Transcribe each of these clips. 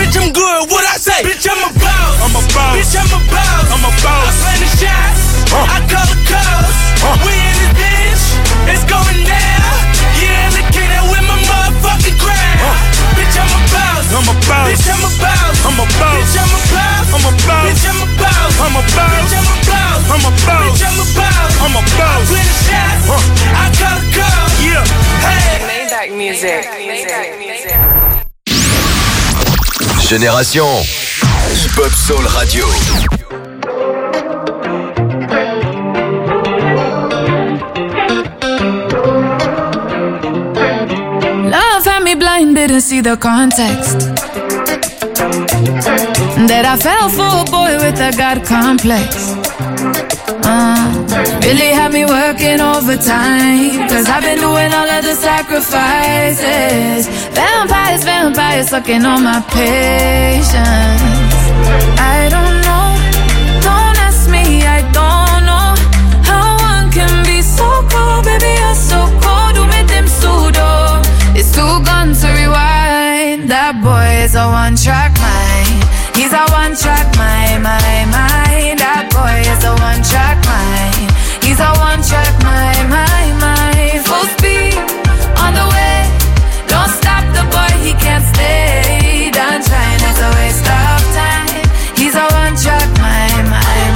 Bitch, I'm good, what I say? Bitch, I'm a boss. I'm a boss. Bitch, I'm a boss. I'm a boss. I plan the shots. I call the calls. We in this bitch. It's going down. Yeah, indicator with my motherfucking crown. Bitch, I'm a boss. I'm a boss. Bitch, I'm a boss. I'm a boss. Bitch, I'm a boss. I'm a boss. Bitch, I'm a boss. I'm a boss. Bitch, I'm a boss. I'm a boss. Bitch, I'm a boss. I'm a boss. I plan the shots. I call the calls. Yeah. Hey. Maybach music. Génération Hip Hop Soul Radio. Love had me blind, didn't see the context. That I fell for a boy with a God complex. Really had me working overtime, 'cause I've been doing all of the sacrifices. Vampires sucking on my patience. I don't know, don't ask me, I don't know how one can be so cold, baby, you're so cold. Do me them pseudo, it's too gone to rewind. That boy is a one-track mind. He's a one-track mind. That boy is a one-track mind. He's a one-track mind. Full speed on the way. Don't stop the boy, he can't stay. Done trying, it's a waste of time. He's a one-track mind.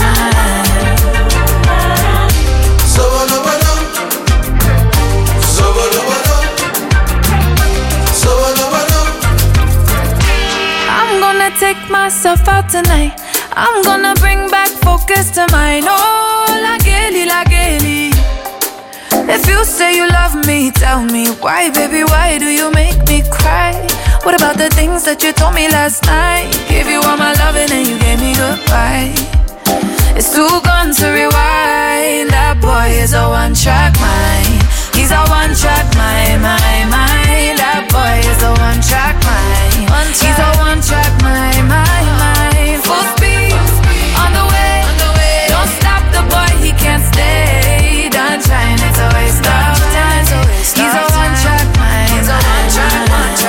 I'm gonna take myself out tonight. I'm gonna bring back focus to mine. Oh, la Kelly. If you say you love me, tell me why, baby, why do you make me cry? What about the things that you told me last night? Gave you all my loving and you gave me goodbye. It's too gone to rewind. That boy is a one-track mind. He's a one-track mind. That boy is a one-track mind. He's a one-track mind. Full speed on the way. Don't stop the boy, he can't stay. Done trying, it's a waste of time. He's a one-track mind. He's a one-track.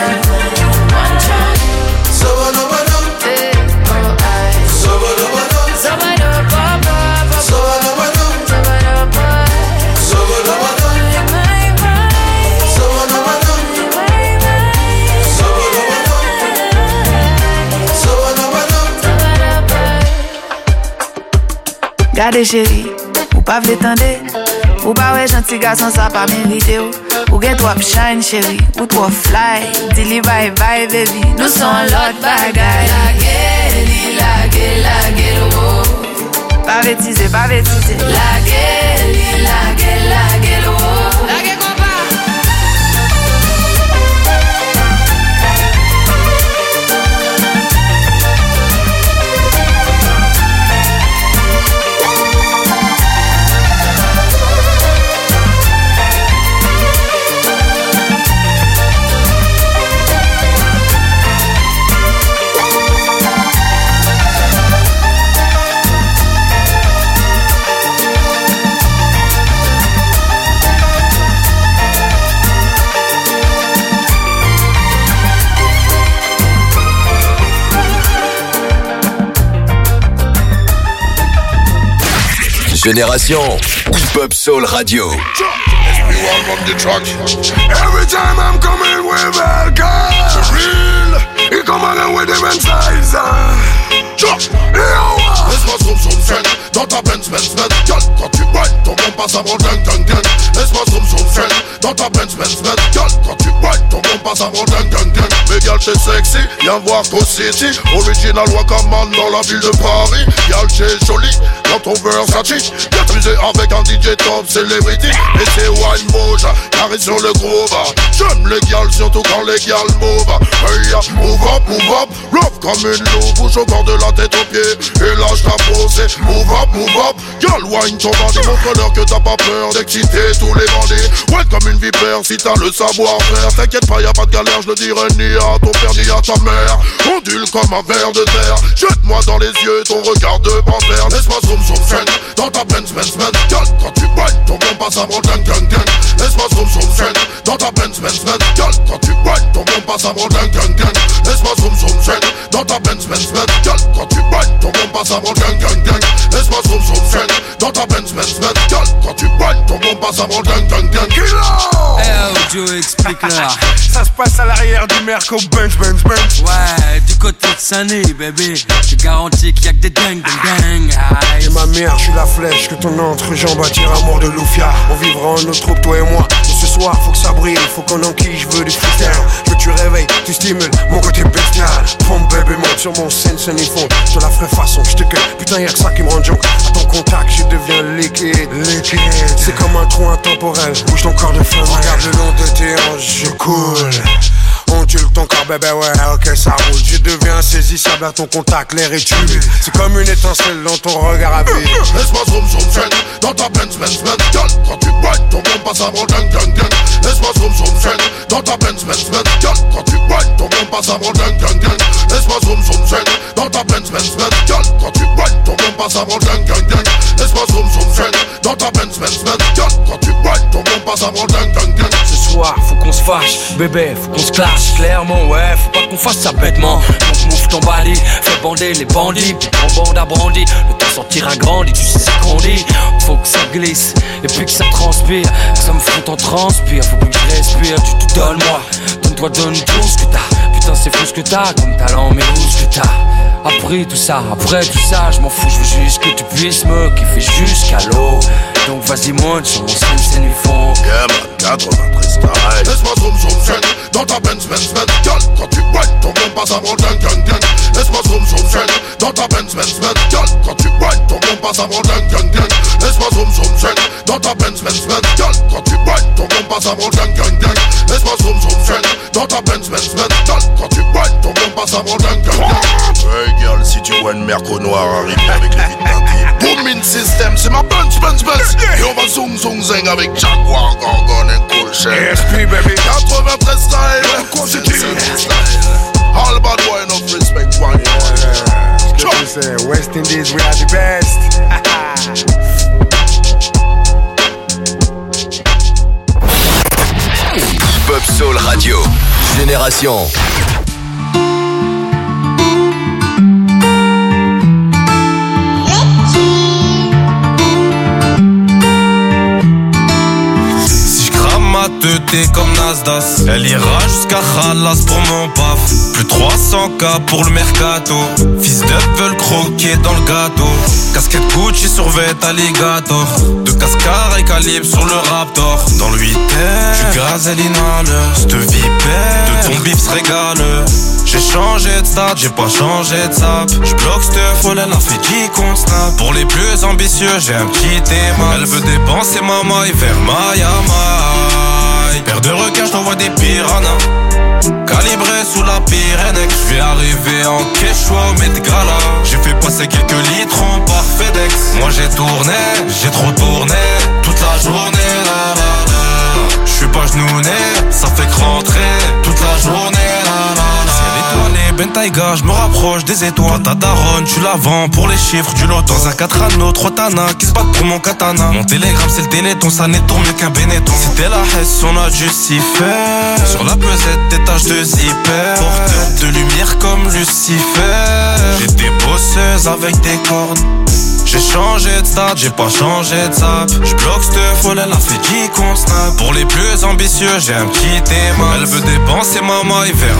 Gade chéri, ou pa vle tande, ou pa wè janti garçon sa pa merite ou gen trop shine chéri, ou trop fly, dili bye bye baby, nous son lot bagay. La gel, oh. Pa vétise, La gel, oh. La gel kompa. Génération Hip Hop Soul Radio. Everyone from the truck. Every time I'm coming with Velka. For real. He come along with them size. Laisse-moi zoom friend. Dans ta Benz. Girl, quand tu boites, ton bon passe avant gang. Laisse-moi zoom friend. Dans ta Benz. Girl, quand tu boites, ton bon passe avant gang. Mais girl, c'est sexy. Viens voir Go City. Original Wakaman dans la ville de Paris. Girl, c'est joli. Dans ton Versace. Viens t'amuser avec un DJ top celebrity. Et c'est Wine Moja. Carré sur le groove. J'aime les gals, surtout quand les gals move. Hey, move up. Love comme une loupe. Bouge au bord de la tête aux pieds. Et lâche ta posée. Move up. Girl, wine ton bandit. Montre-leur que t'as pas peur d'exciter tous les bandits. Ouais, comme une vipère si t'as le savoir-faire. T'inquiète pas, y'a pas de galère, je le dirai ni à ton père ni à ta mère. Ondule comme un ver de terre. Jette-moi dans les yeux ton regard de panthère. Laisse-moi zoom friend. Dans ta Benz. Girl, quand tu boites, ton bon passe avant gang. Laisse-moi zoom friend. Dans ta Benz. Girl, quand tu boites, ton bon passe avant gang. Laisse-moi zoom friend. dans ta Benz, Benz, Benz. Girl, quand tu whine, ton bon passe avant gang, gang, gang. Laisse-moi zoom, zoom, friend, dans ta Benz, Benz, Benz. Girl, quand tu whine, ton bon passe avant gang, gang, gang. Joe, explique-leur. Ça se passe à l'arrière du Merco, Benz, Benz, Benz. Ouais, du côté de Sunny, bébé. Je garantis qu'il y a que des dingues, dingues, dingues. Et ma mère, je suis la flèche que ton entrejambe attire à mort de Loufia. On vivra en notre troupe, toi et moi. Et ce soir, faut que ça brille, faut qu'on enquille, je veux du freestyle. Je veux que tu réveilles, tu stimules mon côté bestial. Pompe bébé, monte sur mon scène, fond. Je te la ferai façon, je te cueille. Putain, y'a que ça qui me rend joke. À ton contact, je deviens liquide. C'est comme un trou intemporel. Bouge ton corps de flamme. Regarde le long de tes hanches, je coule. On tue ton corps, bébé, ouais, ok, ça roule. Je deviens insaisissable à ton contact, l'air est tué. C'est comme une étincelle dans ton regard à vie. Laisse-moi zoom, zoom, friend, dans ta Benz, Benz, Benz. Girl, quand tu whine, ton bon passe avant gang, gang, gang. Laisse-moi zoom, zoom, friend, dans ta Benz, Benz, Benz. Girl, quand tu whine, ton bon passe avant gang, gang, gang. Laisse-moi zoom, zoom, friend, dans ta Benz, Benz, Benz. Girl, quand tu whine, ton bon passe avant gang, gang, gang. Laisse-moi zoom, zoom, friend, dans ta Benz, Benz, Benz. Girl, quand tu whine, ton bon passe avant gang, gang, gang. Ce soir, faut qu'on se fâche, bébé, faut qu'on se clash. Clairement, ouais, faut pas qu'on fasse ça bêtement. Donc mouffe ton balai, fais bander les bandits. Puis ton bande à brandi, le temps sortira grandi. Tu sais ce qu'on dit, faut que ça glisse. Et puis que ça transpire, que ça me fout en transpire. Faut que je respire, tu te donnes moi. Donne-toi, donne tout ce que t'as. Putain, c'est fou ce que t'as comme talent, mais où ce que t'as. Après tout ça, je m'en fous, je veux juste que tu puisses me kiffer jusqu'à l'eau. Donc vas-y monte sur mon scène, c'est du fond. Yeah man, 93 style. Laisse-moi zoom, zoom, friend, dans ta Benz, Benz, Benz. Girl, quand tu whine, ton bon passe avant gang, gang, gang. Laisse-moi zoom, zoom, friend, dans ta Benz, Benz, Benz. Girl, quand tu whine, ton bon passe avant gang, gang, gang. Laisse-moi zoom, zoom, friend, dans ta Benz, Benz, Benz. Girl, quand tu whine, ton bon passe avant gang, gang, gang. Laisse-moi zoom, zoom, friend, dans ta Benz, Benz, Benz. Girl, quand tu whine, ton bon passe avant gang, gang, gang. Hey girl, si tu vois une Merco noire arriver avec les vitres teintées, Booming System, c'est ma Benz, Benz, Benz. Et on va zoom, zoom, zing avec Jaguar, Gorgon et Cool Shell. SP baby, 93 style. All bad boy, enough respect for you. Ce que tu sais, West Indies, we are the best. Pop Soul Radio, Génération. T'es comme Nasdaq, elle ira jusqu'à Khalas pour mon paf. Plus 300K pour le mercato. Fils de veulent croquer dans le gâteau. Casquette Gucci sur vêt alligator. De cascar et calibre sur le Raptor. Dans le 8 je gazelle inhale. C'te vipère, de ton bif se régale. J'ai changé de stade, j'ai pas changé de sap. J'bloque cette folle, elle a fait 10 comptes snap. Pour les plus ambitieux, j'ai un petit thème. Elle veut dépenser ma maille vers Miami. Paire de requins, j't'envoie des piranhas. Calibré sous la Pyrénées. J'vais arriver en Quechua, mais des gala. J'ai fait passer quelques litrons par FedEx. Moi j'ai tourné, j'ai trop tourné. Toute la journée, la la la. J'suis pas genouné, ça fait que rentrer. Toute la journée, la la la. Bentayga, je me rapproche des étoiles. Ta daronne, tu la vends pour les chiffres du lot. Dans un 4 anneaux, 3 tanas qui se battent pour mon katana. Mon télégramme, c'est le téléthon, ça n'est tourné qu'un Benetton. C'était la Hesse, on a dû s'y faire. Sur la pesette, des taches de zipper. Porteur de lumière comme Lucifer. J'étais bosseuse avec des cornes. J'ai changé de stade, j'ai pas changé de sap. J'bloque cette folle, elle a fait 10 comptes snap. Pour les plus ambitieux, j'ai un petit thème. Elle veut dépenser ma maille vers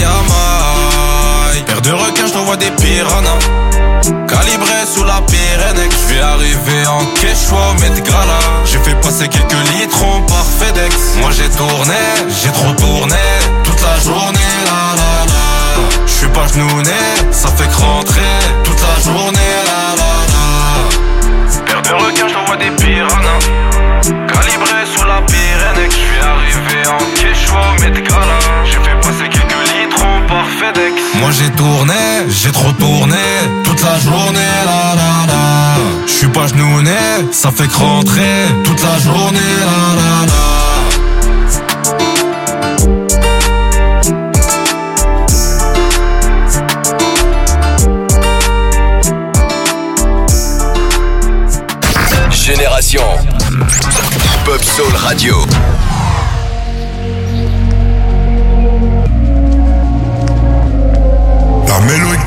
Miami. Paire de requins, j't'envoie des piranhas. Calibré sous la Pyrénées. J'vais arriver en Quechua, mais des gala. J'ai fait passer quelques litrons par FedEx. Moi j'ai tourné, j'ai trop tourné. Toute la journée, la la la. J'suis pas genouné, ça fait que rentrer. Toute la journée, la la la. Paire de requins, j't'envoie des piranhas. Calibré sous la Pyrénées. J'vais arriver en Quechua, mais des gala. J'ai fait passer quelques litrons par FedEx. Moi j'ai tourné, j'ai trop tourné. Toute la journée, la la la. J'suis pas genouné, ça fait que rentrer. Toute la journée, la la la. Génération Pop Soul Radio. La mélodie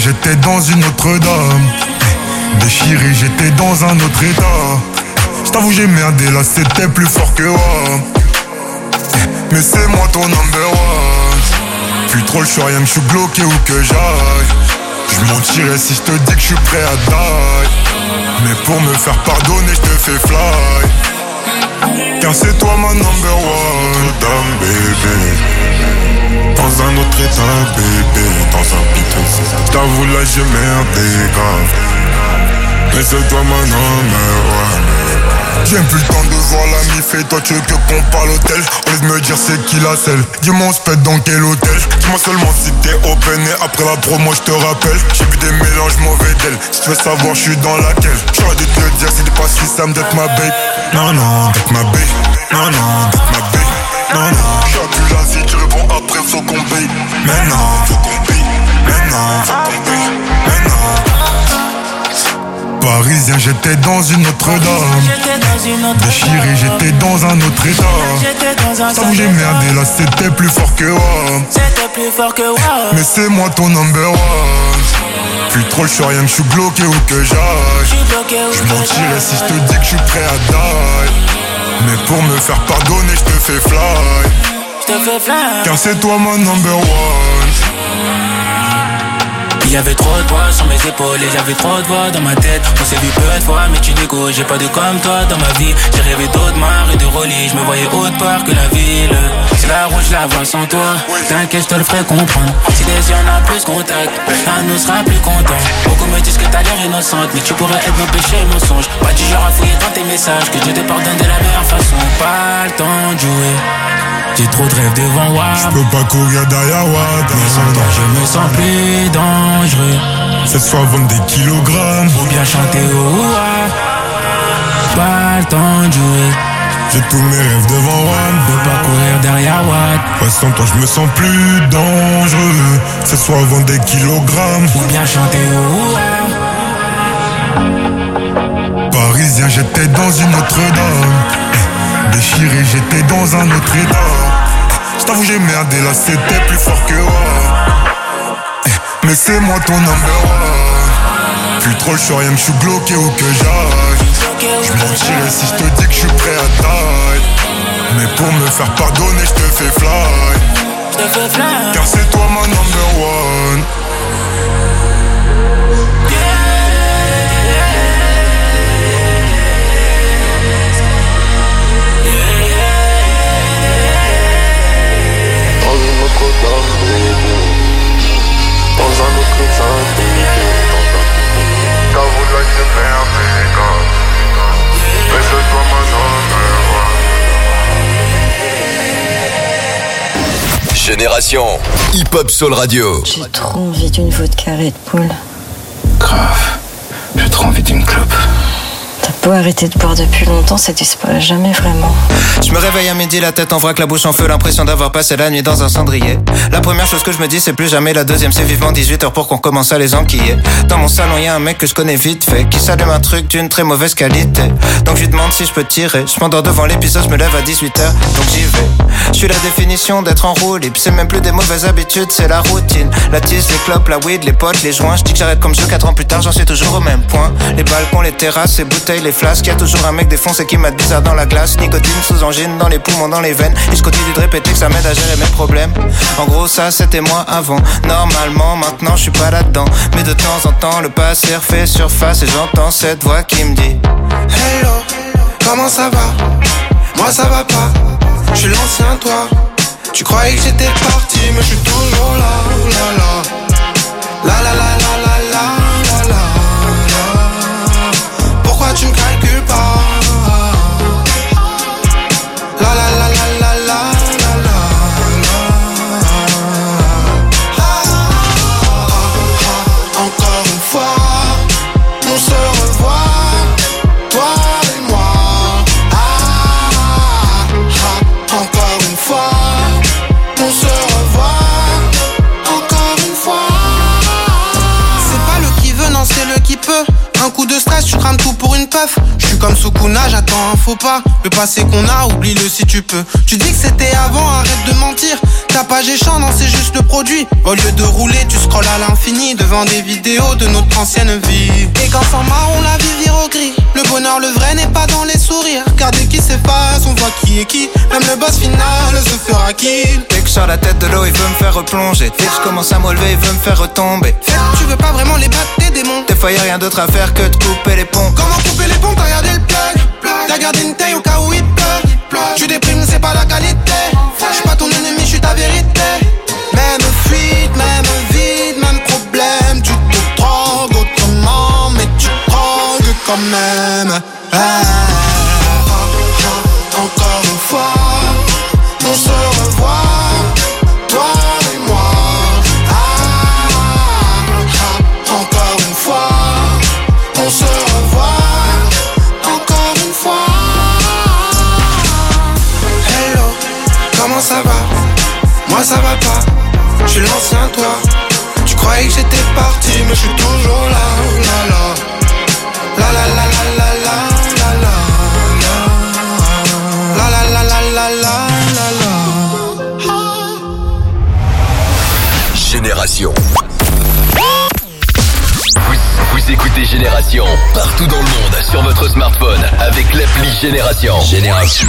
j'étais dans une autre dame. Déchiré, j'étais dans un autre état. J't'avoue j'ai merdé, là c'était plus fort que moi. Mais c'est moi ton number one. Plus trop le choix, rien que j'suis bloqué où que j'aille. J'mentirais si j'te dis que j'suis prêt à die. Mais pour me faire pardonner, j'te fais fly. Car c'est toi ma number one. Dame bébé. Dans un autre état bébé. Dans un piteux. J't'avoue là j'ai merdé grave. Mais c'est toi ma number one. J'ai plus le temps de voir la mif et toi tu veux que qu'on parle hôtel. Au lieu de me dire c'est qui la selle. Dis-moi on se pète dans quel hôtel. Dis-moi seulement si t'es open et après la promo je te rappelle. J'ai vu des mélanges mauvais d'elle. Si tu veux savoir je suis dans laquelle. J'aurais dû te le dire si t'es pas suisse ça me d'être ma babe. Non non d'être ma babe. Non non d'être ma babe. Non non j'suis plus là si tu réponds après faut qu'on paye. Mais non faut qu'on paye. Mais non faut qu'on paye. Mais non. Parisien, j'étais dans une autre dame. Déchiré, j'étais dans un autre état. Ça vous j'ai merdé, là c'était plus fort que moi. Mais c'est moi ton number one. Plus trop le choix, rien que j'suis bloqué où que j'aille. J'mentirais si j'te dis que j'suis prêt à die. Mais pour me faire pardonner, j'te fais fly. Car c'est toi mon number one. Il y avait trop de poids sur mes épaules et j'avais trop de voix dans ma tête. On s'est vu peu de fois mais tu dégoûtes. J'ai pas de comme toi dans ma vie. J'ai rêvé d'autres mares et de relies. Je me voyais autre part que la ville. C'est la route, je la vois sans toi. T'inquiète, je te le ferai comprendre. Si des yeux on a plus contact, l'un nous sera plus content. Beaucoup me disent que t'as l'air innocente, mais tu pourrais être mon péché, mon songe. Pas du genre à fouiller dans tes messages. Que Dieu te pardonne de la meilleure façon. Pas le temps de jouer. J'ai trop de rêves devant moi. J'peux pas courir derrière Watt. Mais sans toi je me sens plus dangereux. C'est soit vendre des kilogrammes ou bien chanter au pas le temps de jouer. J'ai tous mes rêves devant Watt. J'peux pas courir derrière Watt. Ouais, sans toi je me sens plus dangereux. C'est soit vendre des kilogrammes ou bien chanter au Parisien, j'étais dans une autre dame. Déchiré, j'étais dans un autre état. J't'avoue j'ai merdé, là c'était plus fort que moi. Mais c'est moi ton number one. Plus trop le choix, rien que j'suis bloqué où que j'aille. J'mentirais si j'te dis que j'suis prêt à die. Mais pour me faire pardonner, j'te fais fly. Car c'est toi ma number one. Dans un autre état, t'avoue là j'ai merdé, mais c'est toi ma number one. Génération Hip Hop Soul Radio. J'ai trop envie d'une vodka Red Bull. Grave, j'ai trop envie d'une clope. T'as beau arrêter de boire depuis longtemps, ça disparaît jamais vraiment. Je me réveille à midi, la tête en vrac, la bouche en feu, l'impression d'avoir passé la nuit dans un cendrier. La première chose que je me dis c'est plus jamais, la deuxième c'est vivement 18h pour qu'on commence à les enquiller. Dans mon salon y'a un mec que je connais vite fait, qui s'allume un truc d'une très mauvaise qualité. Donc je lui demande si je peux tirer, je m'endors devant l'épisode, je me lève à 18h, donc j'y vais. Je suis la définition d'être en roue libre, c'est même plus des mauvaises habitudes, c'est la routine. La tisse, les clopes, la weed, les potes, les joints, je dis que j'arrête comme jeu, 4 ans plus tard j'en suis toujours au même point. Les balcons, les terrasses, les bouteilles, les flasques, y'a toujours un mec défoncé qui m'a bizarre dans la glace. Nicotine sous angine, dans les poumons, dans les veines. Et je continue de répéter que ça m'aide à gérer mes problèmes. En gros ça c'était moi avant. Normalement maintenant je suis pas là-dedans. Mais de temps en temps le passé refait surface. Et j'entends cette voix qui me dit hello, comment ça va? Moi ça va pas, je suis l'ancien toi. Tu croyais que j'étais parti mais je suis toujours là. La la la la la la la la la. Pourquoi tu me calcules pas? La la la la la la la la. Encore une fois, on se revoit, toi et moi. Encore une fois, on se revoit. Encore une fois. un faux pas. Le passé qu'on a, oublie-le si tu peux. Tu dis que c'était avant, arrête de mentir. Ta page est chiant, non c'est juste le produit. Au lieu de rouler, tu scrolles à l'infini devant des vidéos de notre ancienne vie. Et quand s'en marre, on la vie vire au gris. Le bonheur, le vrai n'est pas dans les sourires. Car dès qu'il s'efface, on voit qui est qui. Même le boss final se fera kill. Dès que je sors la tête de l'eau, il veut me faire replonger. Dès que je commence à me relever, il veut me faire retomber. Tu veux pas vraiment les battre tes démons. Des fois y'a rien d'autre à faire que de couper les ponts. Comment couper les ponts, t'as regardé le plug. T'as gardé une taille au cas où il pleut. Tu déprimes, c'est pas la qualité. J'suis pas ton ennemi, j'suis ta vérité. Même fuite, même vide, même problème. Tu te drogues autrement, mais tu drogues quand même. Encore une fois, on se revoit, toi et moi. Encore une fois, on se revoit. Encore une fois. Hello, comment ça va? Moi ça va pas, j'suis l'ancien toi. Tu croyais que j'étais parti, mais j'suis toujours là. La la la la la la la la la la la la la la la la. Génération. Vous écoutez Génération partout dans le monde sur votre smartphone avec l'appli Génération. Génération.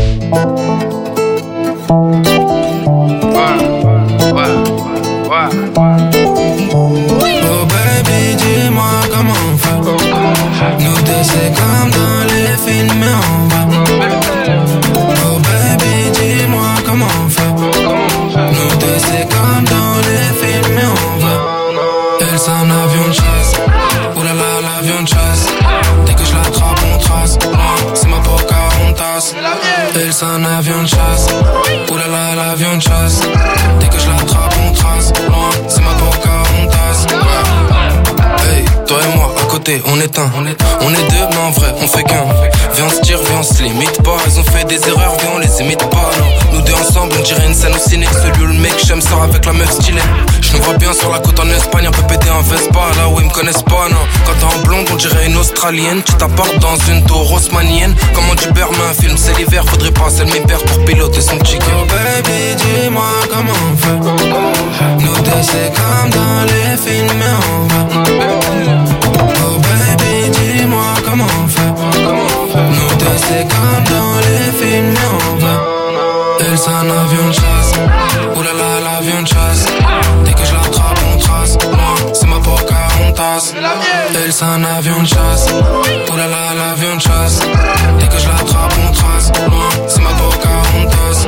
Oh baby, dis-moi comment on fait. Nous deux c'est comme dans les films mais on va. Oh baby, dis-moi comment on fait. Nous deux c'est comme dans les films mais on va. Elle c'est un avion de chasse. Oh là là, l'avion de chasse. Dès que je l'attrape on trace. C'est ma Pocahontas. Elle c'est un avion de chasse. Oh là là, l'avion de chasse. Dès que je l'attrape on trace. C'est ma Pocahontas. Hey, toi et moi à côté on est un. On est deux mais en vrai on fait qu'un. Viens on se tire, viens on se limite pas. Ils ont fait des erreurs, viens on les imite pas. Non, nous deux ensemble on dirait une scène au ciné. Celui où le mec j'aime sort avec la meuf stylée. Je nous vois bien sur la côte en Espagne, un peu pété en Vespa. Là où ils me connaissent pas, non. Quand t'es en blonde on dirait une australienne. Tu t'apportes dans une tour haussmannienne. Comment tu perds un film, c'est l'hiver. Faudrait passer le mi-père pour piloter son chicken. Oh baby dis-moi comment on fait. Nous deux c'est comme dans les films mais on va. Oh baby dis-moi comment on fait. Nous deux c'est comme dans les films mais on va. Elle c'est un avion de chasse. Oh là là l'avion de chasse. Dès que je l'attrape on trace. C'est ma Pocahontas. Elle c'est un avion de chasse. Oh là là l'avion de chasse. Dès que je l'attrape on trace. C'est ma Pocahontas.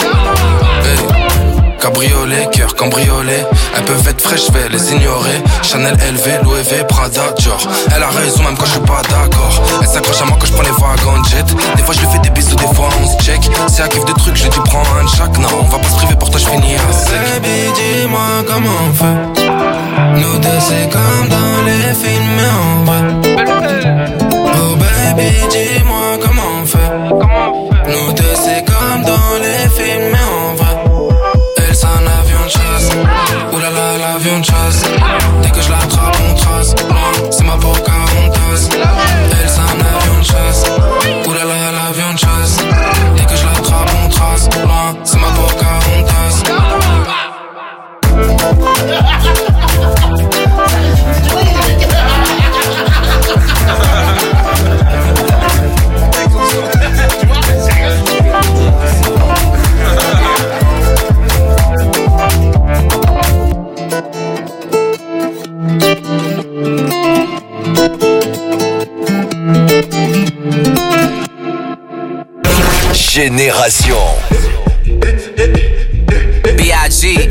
Hey. Cabriolet, cœur cambriolé. Elles peuvent être fraîches, je vais les ignorer. Chanel, LV, Louis V, Prada, Dior. Elle a raison même quand je suis pas d'accord. Elle s'accroche à moi quand je prends les wagons jet. Des fois je lui fais des bisous, des fois on se check. Si elle kiffe de trucs, je lui dis prends un de chaque. Non, on va pas se priver pour toi, je finis à sec. Baby, dis-moi comment on fait. Nous deux c'est comme dans les films mais on va. Oh baby, dis-moi comment on fait. Nous deux c'est comme dans les films mais on va. Elle c'est un avion de chasse. Oh là là l'avion de chasse. Dès que je l'attrape on trace. C'est ma Pocahontas. Elle c'est un avion de chasse. Oh là là l'avion de chasse. Dès que je l'attrape on trace. C'est ma Pocahontas. Génération. B.I.G.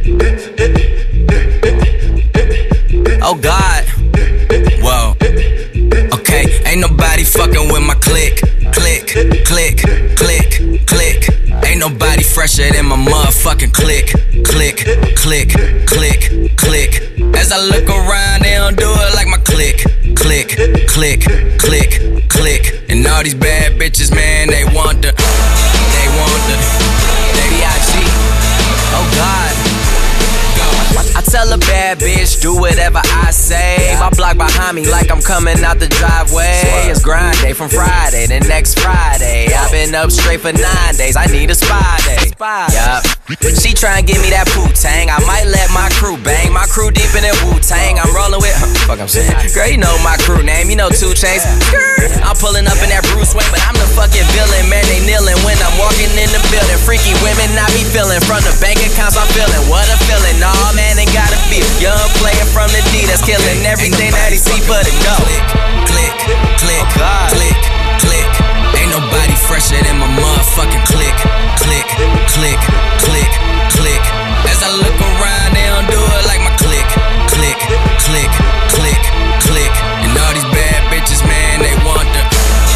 Oh God. Whoa. Okay, ain't nobody fucking with my click. Click, click, click, click. Ain't nobody fresher than my motherfucking click. Click, click, click, click. As I look around, they don't do it like my click. Click, click, click, click. And all these bad bitches, man, they want the B.I.G. Oh God. I tell a bad bitch, do whatever I say. My block behind me like I'm coming out the driveway. It's grind day from Friday to next Friday. I've been up straight for 9 days, I need a spa day. Yup. She try and give me that Wu-Tang, I might let my crew bang. My crew deep in that Wu-Tang, I'm rolling with, fuck I'm saying. Girl, you know my crew name, you know 2 Chainz. I'm pulling up in that Bruce Wayne, but I'm the fucking villain. Man, they kneeling when I'm walking in the building. Freaky women I be feeling, from the bank accounts I'm feeling. What a feeling, nah man, they gotta be young player from the D that's killing everything that he see but it go. Click, click, click, click. Ain't nobody fresher than my motherfucking click. Click, click, click, click. As I look around, they don't do it like my click. Click, click, click, click. And all these bad bitches, man, they want the.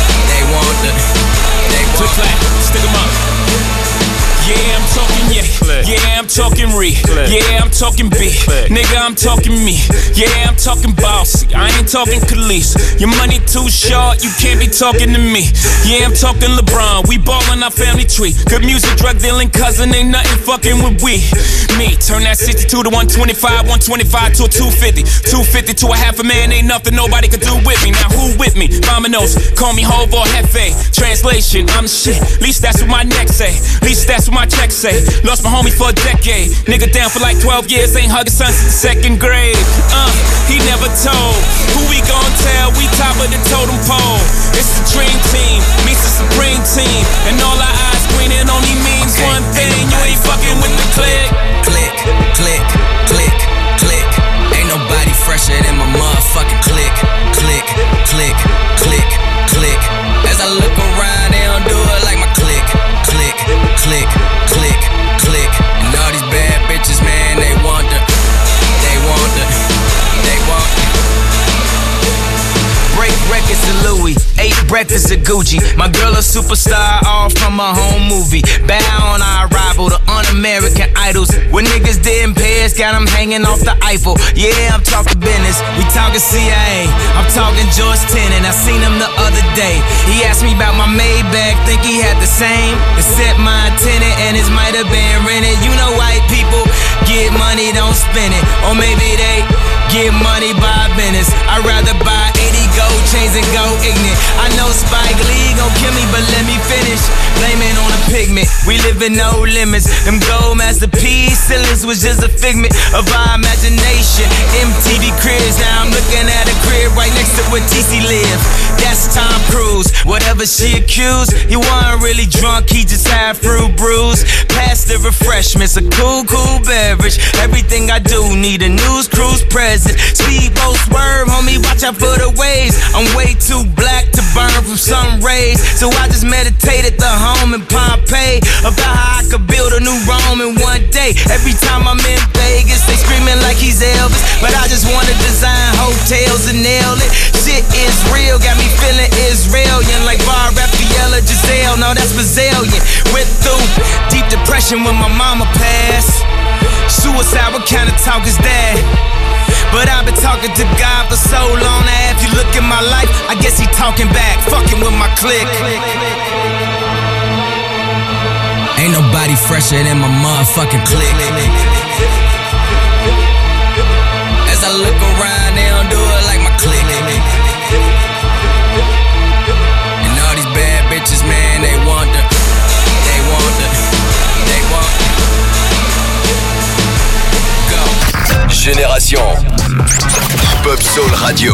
Stick 'em up. Yeah, I'm talking yeah, I'm talking re. Yeah, I'm talking B. Nigga, I'm talking me. Yeah, I'm talking bossy. I ain't talking Khalees. Your money too short, you can't be talking to me. Yeah, I'm talking LeBron. We ballin' our family tree. Good music, drug dealing cousin, ain't nothing fucking with we. Me, turn that 62 to 125, 125 to a 250. 250 to a half a man, ain't nothing nobody could do with me. Now who with me? Vamanos, call me Hov or Hefe. Translation, I'm shit. Least that's what my neck say. Least that's what my check say. Lost my homie for a decade. Nigga down for like 12 years, ain't hugging son since the 2nd grade. He never told. Who we gon' tell? We top of the totem pole. It's the dream team, meets the supreme team. And all our eyes green, it only means one thing. You ain't fucking with the click. Click, click, click, click. Ain't nobody fresher than my motherfucking click. Click, click, click, click. As I look around, they don't do it like my click. Click, click, click, click. And all these bad bitches, man, they want the. Break records to Louis, 8 breakfasts to Gucci. My girl a superstar, all from a home movie. Bow on our arrival to Un-American Idols. When niggas didn't pay us, got them hanging off the Eiffel. Yeah, I'm talking business, we talking CIA. I'm talking George Tenet, I seen him the other day. He asked me about my Maybach, think he had the same. Except my antenna and his might have been rented. You know white people get money, don't spend it. Or maybe they get money by business. I'd rather buy 80 gold chains and go ignorant. I know Spike Lee gon' kill me, but let me finish. Blame it on the pigment, we live in no limits. Them gold masterpiece ceilings was just a figment of our imagination. MTV cribs, now I'm looking at a crib right next to where TC lives. That's Tom Cruise, whatever she accused. He wasn't really drunk, he just had fruit brews. Pass the refreshments, a cool beverage. Everything I do need a news cruise present. Speedboat swerve, homie, watch out for the waves. I'm way too black to burn from sun rays. So I just meditated the home in Pompeii about how I could build a new Rome in one day. Every time I'm in Vegas, they screaming like he's Elvis, but I just wanna design hotels and nail it. Shit is real, got me feeling Israelian, like Bar Raffaella Giselle. No, that's Brazilian. Went through deep depression when my mama passed. Suicide, what kind of talk is that? But I've been talking to God for so long. Now if you look at my life, I guess he talking back, fucking with my clique. Ain't nobody fresher than my motherfucking clique. As I look around, they don't do it like my clique. And all these bad bitches, man, they want the. Génération Pop Soul Radio.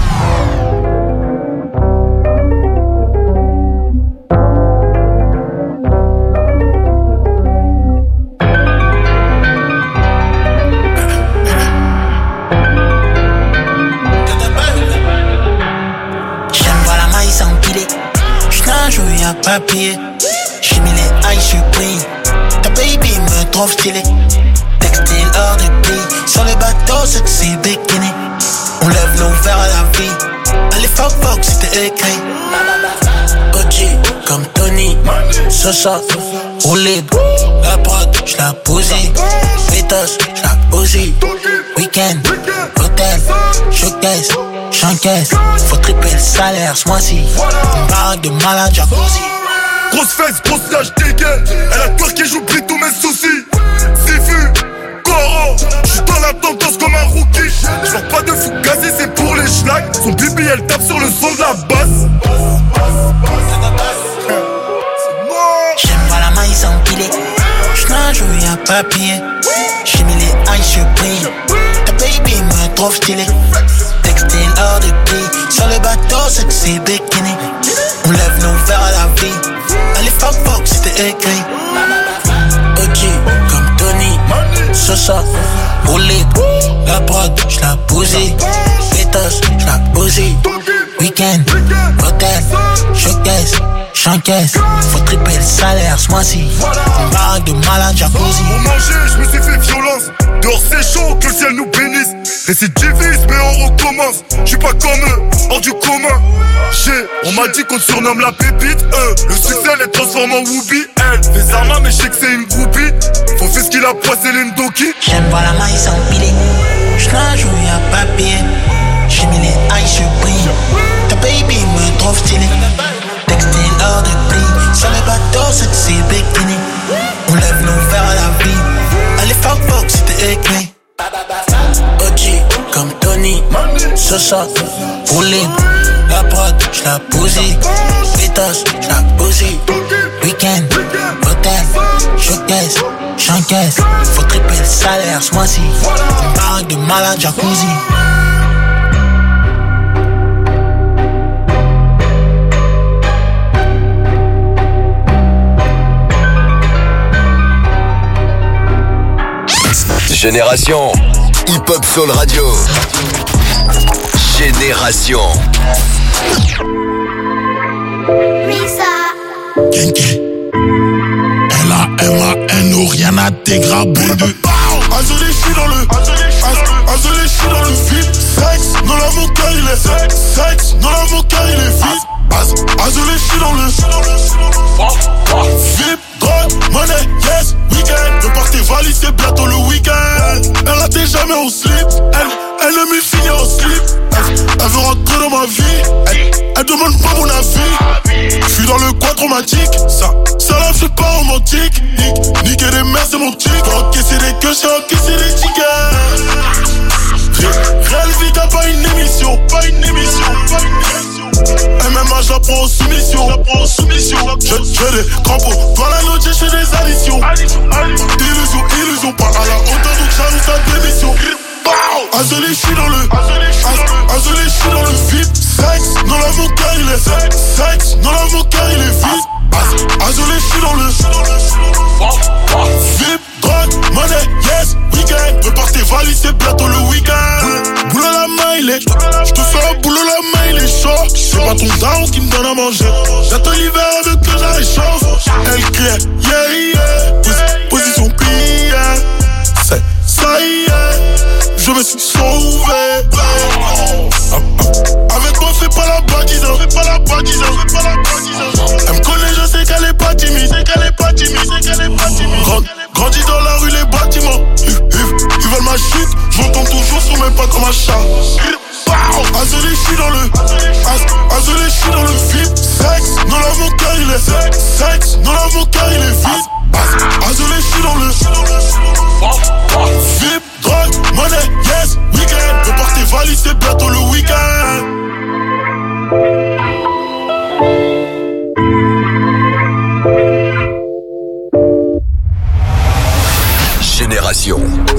J'aime voir la maille s'empiler. J'suis un joueur à papier. J'suis mis les eyes surpris. Ta baby me trouve stylé. Textile hors de prix. Sur les bateaux, sexy bikini. On lève nos verres à la vie. Allez, fuck, c'était écrit. OG, comme Tony. Sosa, roulé. La prod, j'la bousille. Pétos, j'la bousille. Week-end, hôtel, showcase, j'encaisse. Faut tripler le salaire ce mois-ci. Une barre de malade, jacuzzi. Grosse fesse, grosse nage, dégaine. Elle a twerké, j'oublie tous mes soucis. Sifu, Coro, j'suis dans la tombe J'vends pas de fugazi, c'est pour les schlags. Son bibi elle tape sur le son de la basse. J'aime voir la maïs empilée. J'nage où y'a papier. J'ai mis les eyes, je brille. Ta baby me trouve stylé. Textile hors de prix. Sur le bateau, sexy bikini. On lève nos verres à la vie. Allez fuck fuck, c'était écrit. OG comme Tony. Sosa, roulé. La prod, j'la bousille. Pétos, j'la bousille. Weekend, hôtel, showcase. J'encaisse, faut tripler le salaire ce mois-ci. Une baraque de malade, jacuzzi. Pour manger, je me suis fait violence. Dehors c'est chaud, que le ciel nous bénisse. Récidiviste, mais on recommence. J'suis pas comme eux, hors du commun. On m'a dit qu'on te surnomme la pépite. Le succès les transforme en Whoopi. Elle fait Zama, mais j'sais que c'est une groupie. Faut faire ce qu'il a poissé l'Indoki. J'aime voir la maïs empilée. J'nage où y'a papier. J'ai mis les eyes, je brille. Ta baby me trouve stylé. Textile hors de prix. Sur le bateau, sexy bikini. On lève nos verres à la vie. Allez fuck fuck, c'était écrit. OG comme Tony. Sosa, roulé. La prod, j'la bousille. Pétos, j'la bousille. Weekend, hôtel, showcase. J'encaisse, faut tripler le salaire ce mois-ci. Une baraque de malade, jacuzzi. Génération Hip Hop Soul Radio. Génération Genki L-A-M-A-N-O, rien à dégrader. Azolé, j'suis dans le Azolé, j'suis dans le vide. Sexe, non là mon cœur il est sexe, non là mon cœur il est vide. Azolé, j'suis dans le VIP, drogue, money, yes, week-end. Prépare tes valises, c'est bientôt le week-end. Elle a déjà mis au slip, elle ne m'y finit au slip. Elle veut rentrer dans ma vie, elle demande pas mon avis. J'suis dans le coin traumatique, ça la fait pas romantique. Niquer des mères c'est mon tic. Encaisser des queues, j'ai encaissé des tickets. Réelle vie t'as pas une émission, pas une émission, pas une émission. MMA j'apprends en soumission, J'ai des crampons, dans la noche j'ai des additions. Illusion, pas à la hauteur donc j'annonce ta démission. Azolé, j'suis dans le Azolé, j'suis dans le vide. Sexe, non là mon cœur il est sexe, non là mon cœur il est vide. Azolé, j'suis dans le VIP, drogue, money, yes, week-end. Prépare tes valises, c'est bientôt le week-end. Boulot la main il est, j'te fais un boulot la main il est chaud. C'est pas ton daron qui me donne à manger. J'attends l'hiver avec que je réchauffe. Elle criait, yeah, position pliée. Ça y est, je me suis sauvé. Avec moi fais pas la bâtisse, Elle me connaît, je sais qu'elle est pas timide, Grandis dans la rue, les bâtiments. Ils veulent ma chute, j'entends toujours sur mes pas comme un chat. Azolé, j'suis dans le Azolé, j'suis dans le vide. Sexe, non là mon cœur il est sexe, non là mon cœur il est vide. Azolé, j'suis dans le VIP, drogue, money, yes, week-end. Prépare tes valises, c'est bientôt le week-end. Génération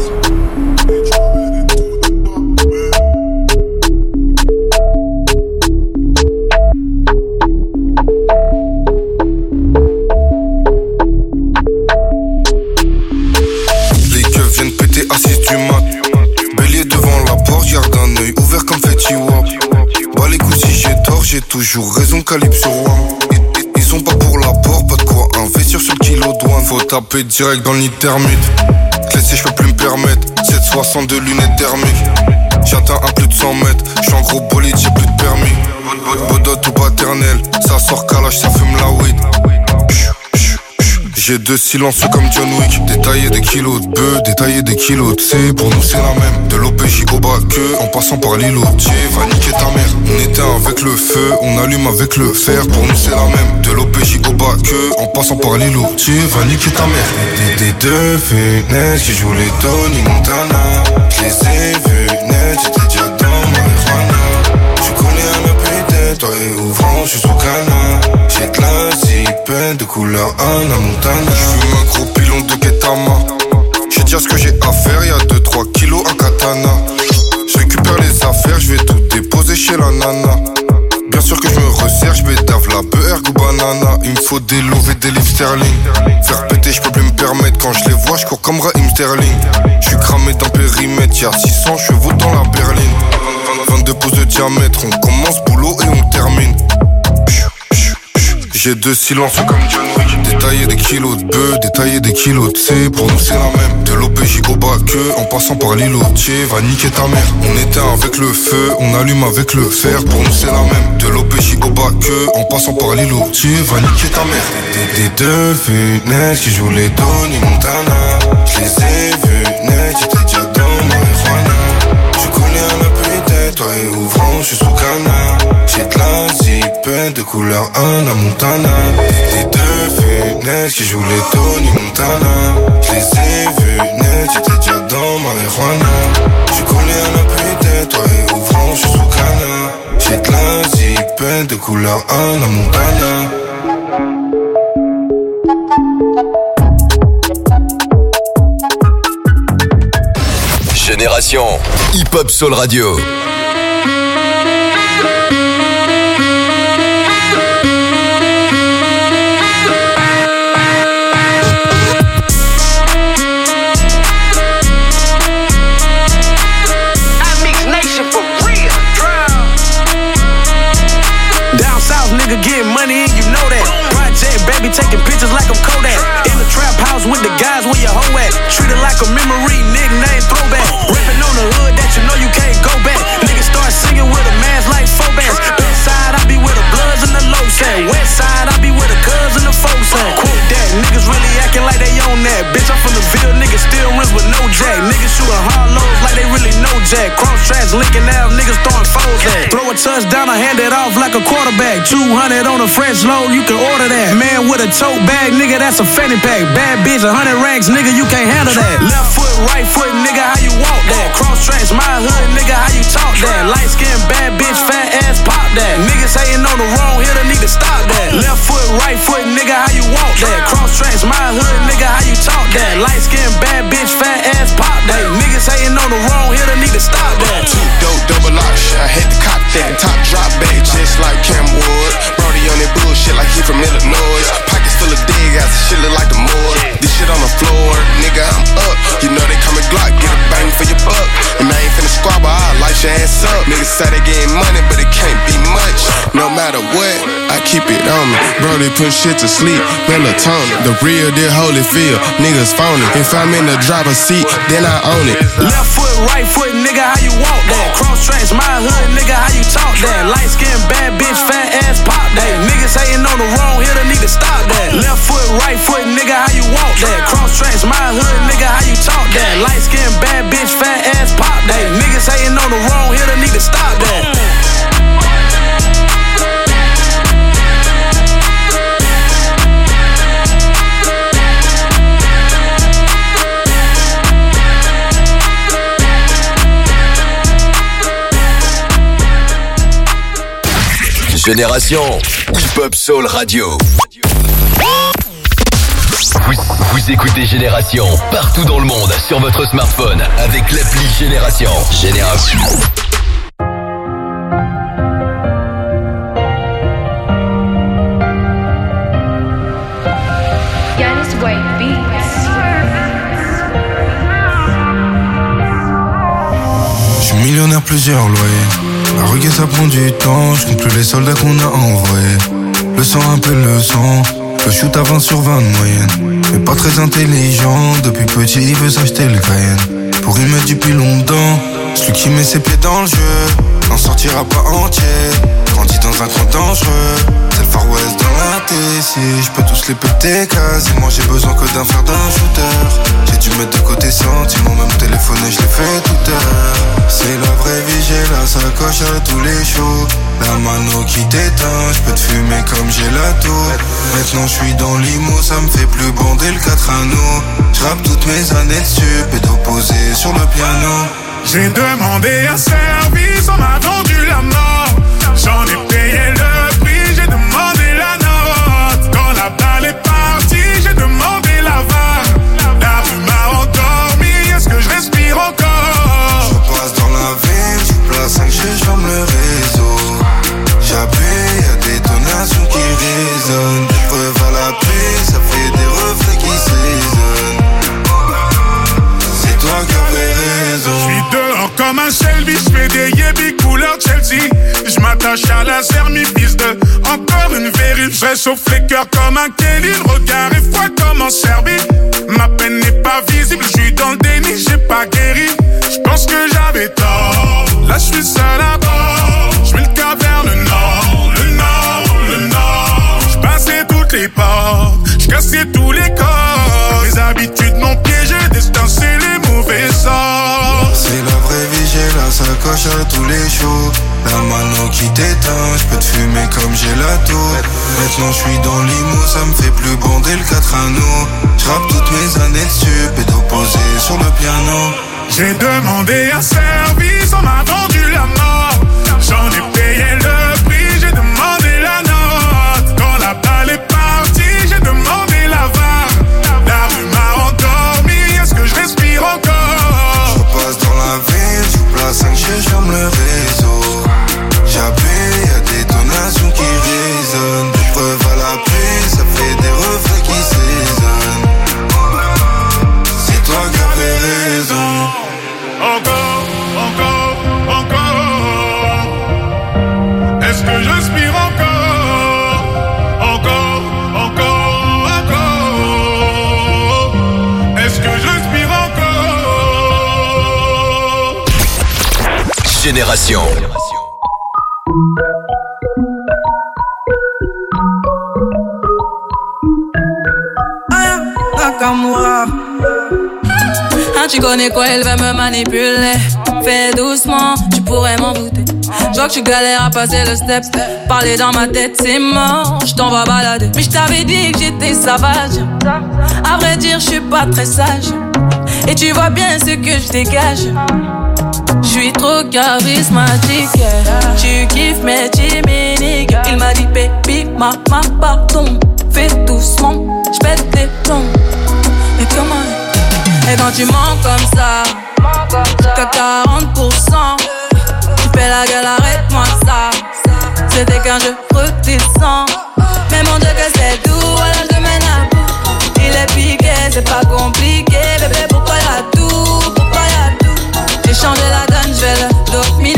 assis du mat. Bélier devant la porte, garde un œil ouvert comme Fetty Wap. Bah les coups si j'ai tort, j'ai toujours raison, calibre sur WAM. Ils sont pas pour l'apport, pas de quoi investir sur le kilo douane. Faut taper direct dans le nid thermique. Clé je peux plus me permettre. 762 lunettes thermiques. J'atteins à plus de 100 mètres. J'suis en gros bolide, j'ai plus de permis. Bodot ou paternel, ça sort calage, ça fume la weed. J'ai deux silencieux comme John Wick. Détailler des kilos de bœuf, détailler des kilos de C. Pour nous c'est la même, de l'OPJ au bas que en passant par l'îlot. Va niquer ta mère. On éteint avec le feu, on allume avec le fer. Pour nous c'est la même, de l'OPJ au bas que en passant par l'îlot. Va niquer ta mère. Des deux fenêtres qui jouent les Tony Montana. Je les ai vus net, j'étais déjà dans marijuana. Je connais un peu putain, toi et ouvrant, je suis sous canard. J'ai de la zipette de couleur Anna Montana. J'fume un gros pilon de Ketama. J'vais dire ce que j'ai à faire, y'a 2-3 kilos à katana. J'récupère les affaires, j'vais tout déposer chez la nana. Bien sûr que j'me resserre, j'bédave la beurre ou banana. Il me faut des loaves et des livres sterling. Faire péter, j'peux plus me permettre. Quand je les vois, j'cours comme Raheem Sterling. J'suis cramé dans périmètre, y'a 600 chevaux dans la berline. 22 pouces de diamètre, on commence boulot et on termine. J'ai 2 silences comme John Wick. Détailler des kilos de bœuf, détailler des kilos de C. Pour nous c'est la même. De l'OPJ au bas que, en passant par l'îlotier, va niquer ta mère. On éteint avec le feu, on allume avec le fer. Pour nous c'est la même. De l'OPJ au bas que, en passant par l'îlotier, va niquer ta mère. Des devenus net qui jouent les Tony Montana. Je les ai vus net, j'étais déjà dans marijuana. Je connais un peu tête, toi et ouvrant, je suis sous canard. J'ai de la zipette de couleur Anna Montana. Des deux funettes qui jouent les Tony Montana. Je les ai vus net, j'étais déjà dans marijuana. Je connais un peu tête, toi et ouvrant, je suis sous canard. J'ai de la zipette de couleur Anna Montana. Génération Hip Hop Soul Radio. Nigga getting money and you know that. Project baby taking pictures like I'm Kodak. In the trap house with the guys where your hoe at. Treated like a memory, nickname throwback. Rapping on the hood that you know you can't go back. Niggas start singing with a mask like Phobas. Best side I be with the Bloods and the low set. West side I be with the Cubs and the folks at. Quote that, niggas really acting like they own that. Bitch I'm from the Ville, niggas still rims with no jack. Niggas shooting hard lows like they really know jack. Cross tracks linking out, niggas throwing foes at. Throw a touchdown, I hand it off like a quarterback. 200 on a French load, you can order that. Man with a tote bag, nigga, that's a fanny pack. Bad bitch, 100 racks, nigga, you can't handle that. Left foot, right foot, nigga, how you walk that? Cross tracks, my hood, nigga, how you talk that? Light skin, bad bitch, fat ass, pop that. Niggas hating on the wrong hitter, need to stop that. Left foot, right foot, nigga, how you walk that? Cross tracks, my hood, nigga, how you talk that? Light skin, bad bitch, fat ass, pop that. Niggas hating on the wrong hitter, need to stop that. Two dope, double lock, I had to cop that. Top drop bag, just like Cam Wood. Brody on that bullshit like he from Illinois. Pockets full of dig ass, shit look like the Moors. This shit on the floor, nigga, I'm up. You know they call me Glock, get a bang for your buck. And I ain't finna squabble, I'll light your ass up. Niggas say they getting money, but it can't be much. No matter what, I keep it on me. Brody put shit to sleep, melatonin. The real deal Holyfield, niggas phony. If I'm in the driver's seat, then I own it. Left foot, right foot, nigga, how you walk that? Cross tracks, my hood, nigga, how you talk that? Light skin, bad bitch, fat ass, pop that. Niggas hating on the wrong hitter, need to stop that. Left foot, right foot, nigga, how you walk that? Cross tracks, my hood, nigga, how you talk that? Light skin, bad bitch, fat ass, pop that. Niggas hating on the wrong hitter, need to stop that. Génération Hip Hop Soul Radio. Vous écoutez Génération partout dans le monde sur votre smartphone avec l'appli Génération. Génération. Je suis millionnaire, plusieurs loyers. La reggae ça prend du temps, je compte plus les soldats qu'on a envoyés. Le sang appelle le sang, le shoot à 20 sur 20 de moyenne. Mais pas très intelligent, depuis petit il veut s'acheter le Cayenne. Pour y mettre du pilon dedans, celui qui met ses pieds dans le jeu n'en sortira pas entier. Grandis dans un coin dangereux, c'est le Far West dans la TC. Je peux tous les péter quasiment, j'ai besoin que d'un fer d'un shooter. J'ai dû mettre de côté sentiments, même téléphoner je l'ai fait toute heure. C'est la vraie vie, j'ai la sacoche à tous les shows. La mano qui t'éteint, je peux te fumer comme j'ai la tour. Maintenant je suis dans l'IMO, ça me fait plus bander le 4 anneaux. Je rappe toutes mes années dessus, et d'opposé sur le piano. J'ai demandé un service, on m'a vendu la mort. J'en ai payé le prix, j'ai demandé la note. Quand la balle est partie, j'ai demandé la vague. La rue m'a endormi, est-ce que je respire encore? Je passe dans la ville, je place 5G, je ferme le réseau. J'appuie, y'a des donations qui résonnent. Des preuves à l'appui, ça fait des reflets qui s'aisonnent. C'est toi qui avais raison. J'suis dehors comme un Shelby, j'fais des yébis couleur Chelsea. J'm'attache à la sermie, fils de encore une vérif. J'réchauffe les cœurs comme un Kelly. Le regard est froid comme en Serbie. Ma peine n'est pas visible, j'suis dans le déni, j'ai pas guéri. J'pense que j'avais tort, là j'suis seul à bord. J'mets le cap vers le nord, le nord, le nord. J'passais toutes les portes, j'cassais tous les corps. Les habitudes m'ont piégé, destin c'est les mauvais sorts. C'est la vraie vie, j'ai la sacoche à tous les jours. La mano qui t'éteint, j'peux te fumer comme j'ai la tour. Maintenant j'suis dans l'IMO, ça me fait plus bander le 4 anneaux. J'rappe toutes mes années dessus, pédo posé sur le piano. J'ai demandé un service, on m'a vendu la mort. J'en ai payé le prix, j'ai demandé la note. Quand la balle est partie, j'ai demandé la vague. La rue m'a endormi, est-ce que je respire encore? Je passe dans la ville, je place 5G, je ferme le réseau. J'appuie, y'a des donations qui résonnent. Des preuves à l'appui, ça fait des reflets qui s'aisonnent. C'est toi qui avais raison. Encore, encore, encore. Est-ce que je respire encore? Encore, encore, encore. Est-ce que je respire encore? Génération. Nakamura. Ah, tu connais quoi, elle va me manipuler. Fais doucement, tu pourrais m'en douter. Je vois que tu galères à passer le step. Parler dans ma tête, c'est mort, je t'en vais balader. Mais je t'avais dit que j'étais sauvage. À vrai dire, je suis pas très sage. Et tu vois bien ce que je dégage. Je suis trop charismatique. Tu kiffes mes chimiques. Il m'a dit baby, maman, pardon. Fais doucement, j'pète les plombs. Mais comment? Et quand tu mens comme ça, jusqu'à 40%, tu fais la gueule, arrête-moi ça. C'était qu'un jeu redescend. Mais mon Dieu que c'est doux, voilà je te mène à bout. Il est piqué, c'est pas compliqué. Bébé, pourquoi y'a tout? Pourquoi y'a tout? J'ai changé la donne, je vais le dominer.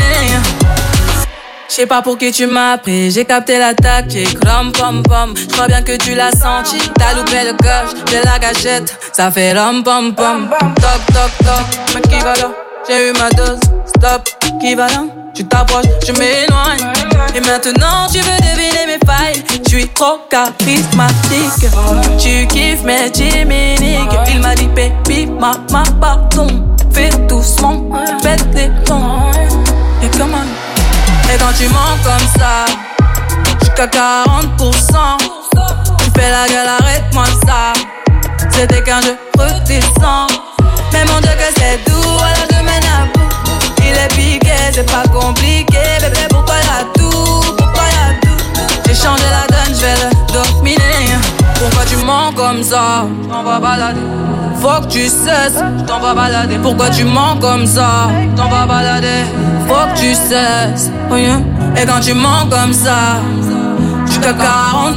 Je sais pas pour qui tu m'as pris, j'ai capté la tactique. Rom pom pom, je crois bien que tu l'as senti. T'as loupé le coche de la gâchette, ça fait rom pom pom. Toc toc toc, mais qui va là? J'ai eu ma dose, stop, qui va là? Tu t'approches, je m'éloigne. Et maintenant tu veux deviner mes failles. Je suis trop charismatique. Tu kiffes mes chimiques. Il m'a dit baby, maman, pardon. Fais doucement, pète les plombs. Et comment? Et quand tu mens comme ça, jusqu'à 40%, tu fais la gueule, arrête-moi ça. C'était qu'un jeu redescend. Mais mon Dieu que c'est doux, voilà je mène à bout. Il est piqué, c'est pas compliqué. Bébé, pourquoi y'a tout? Pourquoi y'a tout? J'ai changé la donne, je vais le dominer. Pourquoi tu mens comme ça? T'en vas balader. Faut que tu cesses, t'en vas balader. Pourquoi tu mens comme ça? T'en vas balader. Faut que tu cesses. Oh yeah. Et quand tu mens comme ça, jusqu'à 40%,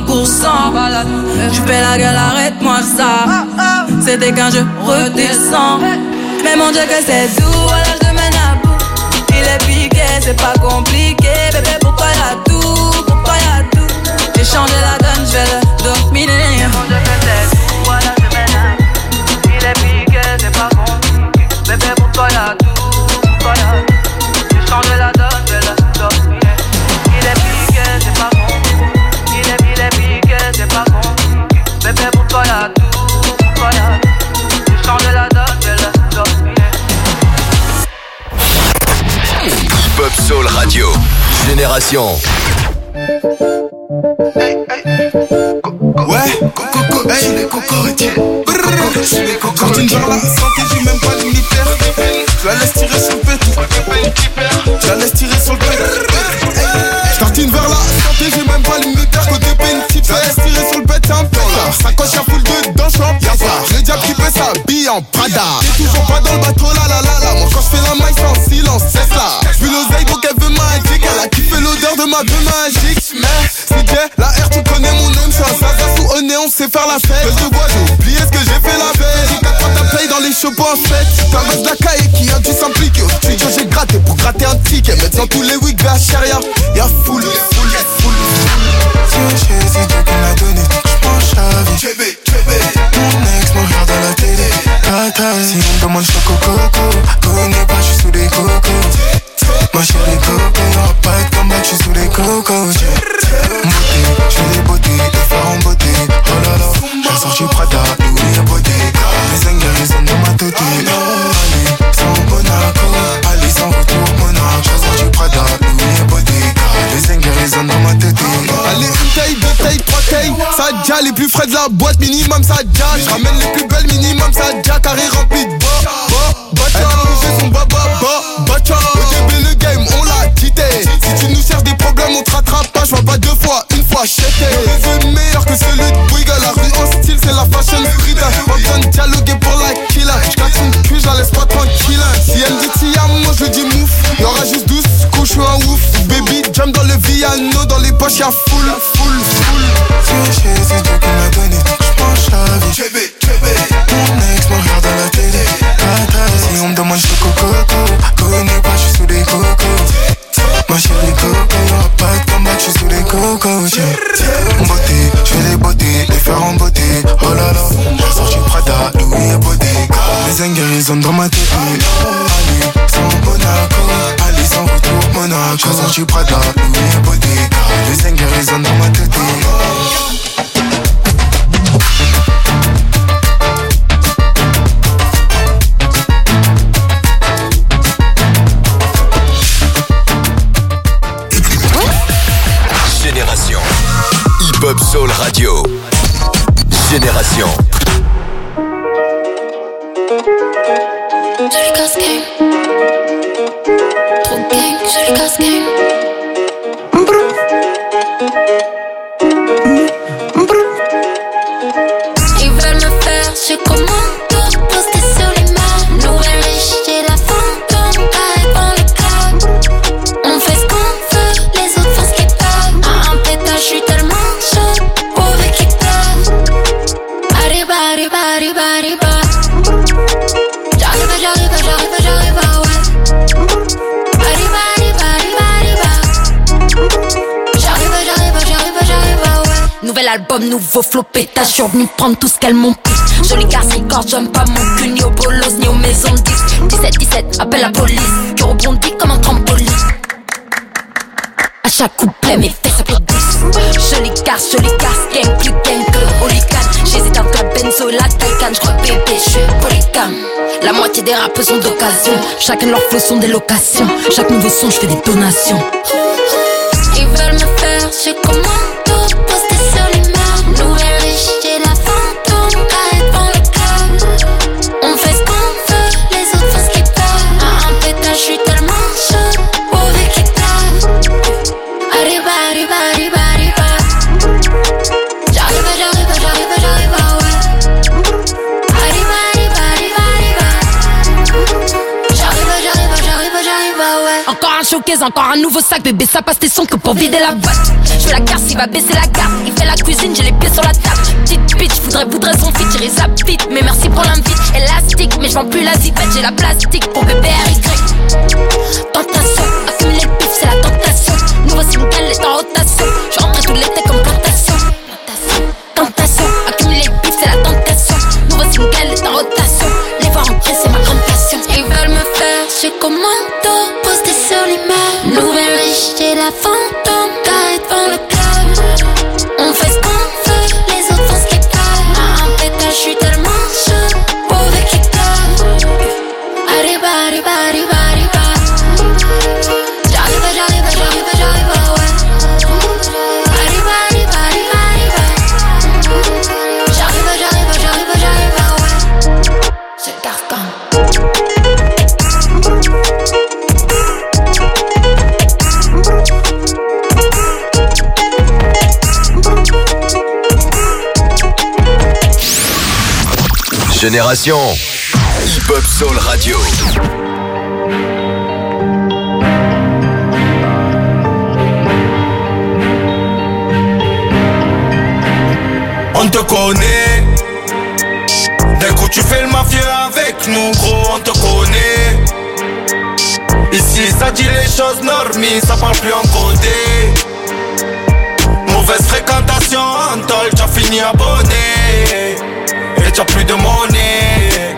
tu fais la gueule, arrête-moi ça. C'était qu'un jeu redescend. Mais mon Dieu que c'est doux, voilà je te mène à bout. Il est piqué, c'est pas compliqué. Bébé, pourquoi y'a tout? Pourquoi y'a tout? J'ai changé la donne, je vais le dominer. Mon Dieu que c'est doux, voilà je te mène à bout. Il est piqué, c'est pas compliqué. Bébé, pourquoi y'a tout? Pourquoi y'a tout? J'ai changé la donne, je vais le dominer. Il est piqué, c'est pas compliqué. Il est piqué, c'est pas compliqué. Bébé, pourquoi y'a tout? Pourquoi y'a tout? J'ai changé la donne, je vais le dominer. Pop Soul Radio, Génération. Ouais, coco, hey, les cocoritiers. Quand une genre la santé, j'ai même pas limitaire. Je la laisse tirer sur le pétard. Je la laisse tirer sur le pec. J'tartine vers la santé, j'ai même pas l'unitaire côté pénitif. Je la laisse tirer sur le pet, c'est un pétard. Ça coche à full dedans, j'suis en piafard. Le diable qui fait sa bille en Prada. T'es toujours pas dans le bateau, là là là là. Moi quand j'fais la maille, c'est en silence, c'est là. J'vus l'oseille donc elle veut magique. Elle a kiffé l'odeur de ma bœuf magique. C'est Jay, la R, tu connais mon nom. J'suis un Zaza sous au néon, c'est faire la fête. Je te vois, j'ai oublié ce que j'ai fait la veille. J'ai 4 fois ta paye dans les shows en fête. T'as de la caille qui a dû s'impliquer. Au studio j'ai gratté pour gratter un ticket. Maintenant tous les week vers Charia, y'a full. C'est Dieu qui m'a donné, j'penche la vie. Mon ex me regarde à la télé. Tata, si on me demande j'te coco. Connais pas, j'suis sous des cocos. Moi j'ai des cocos, y'aura pas de comeback, j'suis sous des cocos. Beauté, j'ai des beautés, des phares en beauté. Oh là là, j'ai sorti Prada, Louis et beauté. Les zingers sont dans ma tête. Allez, sans Monaco, allez sans retour Monaco. J'ai sorti Prada, Louis et beauté. Les zingers sont dans ma tête. Allez, une taille, deux tailles, trois tailles. Ça déjà les plus frais de la boîte, minimum ça déjà. J'ramène les plus belles, minimum ça déjà. Carré rempli de bacha. J'ai son bacha. Au début le game, on l'a quitté. Si tu nous cherches des problèmes, on te rattrape pas. J'vois pas deux fois, une fois chété. Le jeu meilleur que celui de Bouygues. La rue en style, c'est la fashion street. Pas besoin de dialoguer pour la killer. J'casse une cul, j'la laisse pas tranquille. Si elle me dit Tiam, moi je dis mouf. Y'aura juste 12 coups, j'suis un ouf. Baby, jump dans le Viano, dans les poches y'a full. C'est Dieu qui m'a donné, j'penche la vie. Mon ex me regarde à la télé. Tata, si on me demande j'te coco. Connais pas, j'suis sous des cocos. Moi j'ai des cocos, y'aura pas de comeback, j'suis sous des cocos. Beauté, j'fais des beautés, les fers en beauté. Oh là là, j'ai sorti Prada, Louis et beauté. Les zingers ils ont dans ma tête. Allez, sans Monaco, allez sans retour Monaco. J'ai sorti Prada, Louis et beauté. Les zingers ils ont dans ma tête. Génération Hip Hop Soul Radio. Génération. Joli casse game. Trop gang, joli casse game. Ils veulent me faire ce commando, poster sur les mains. Nouvelle riche, j'ai la fantôme, pareil dans les clubs. On fait ce qu'on veut, les autres font ce qu'ils peuvent. À un pétage, je suis tellement chaud, mauvais qui pleure. Arriba, arriba, arriba, arriba. J'arrive, ouais. Arriba, arriba, arriba, arriba. J'arrive, ouais. Nouvel album, nouveau flow pétage. Je suis revenu prendre tout ce qu'elles m'ont pris. Joli garçon, record, j'aime pas mon cul, ni au bolos, ni aux maisons de 10. 17, appelle la police. Tu rebondis comme un trampoline. À chaque couplet, mes fesses applaudissent. Joli garce, gang, plus gang que Hooligan. J'hésite entre la benzo et la Taycan. J'crois bébé, j'suis polygame. La moitié des rappeurs sont d'occasion. Chacun de leurs flots sont des locations. Chaque nouveau son, j'fais des donations. Ils veulent me faire ce commando, poster sur les mains. Nouvelle riche, j'ai la fantôme, arrête dans le club. On fait ce qu'on veut, les autres font ce qu'ils peuvent. À un pétage, j'suis tellement chaud, mauvais qui pleure. Arriba, arriba, arriba, arriba. J'arrive, ouais. Arriba, arriba, arriba, arriba. J'arrive, ouais. Encore un showcase, encore un nouveau sac, bébé, ça passe tes sons que pour vider la boîte. J'fais la garce, il va baisser la garde. Il fait la cuisine, j'ai les pieds sur la table. Petite bitch, voudrais son fit, tirer sa petite. Mais merci pour l'invite, élastique. Mais j'vends plus la zipette, j'ai la plastique pour bébé RY. Tentation, accumuler le pif, c'est la tentation. Nouveau single est en rotation. J'suis rentré tout l'été comme plantation. Tentation, accumuler le pif, c'est la tentation. Nouveau single est en rotation. Les voir rentrer, c'est ma grande passion. Ils veulent me faire ce commando, poster sur l'image. Nouvelle riche, j'ai la fantôme, carré devant le club. On fait ce qu'on veut, les autres font ce qu'ils peuvent. À un pétage, j'suis tellement chaud, mauvais qui pleure. Arriba, arriba, arriba, arriba. J'arrive, ouais. Génération Hip Hop Soul Radio. On te connaît. D'un coup tu fais le mafieux avec nous, gros, on te connaît. Ici ça dit les choses normies, ça parle plus en codé. Mauvaise fréquentation en tol, t'as fini abonné. Et t'as plus de monnaie.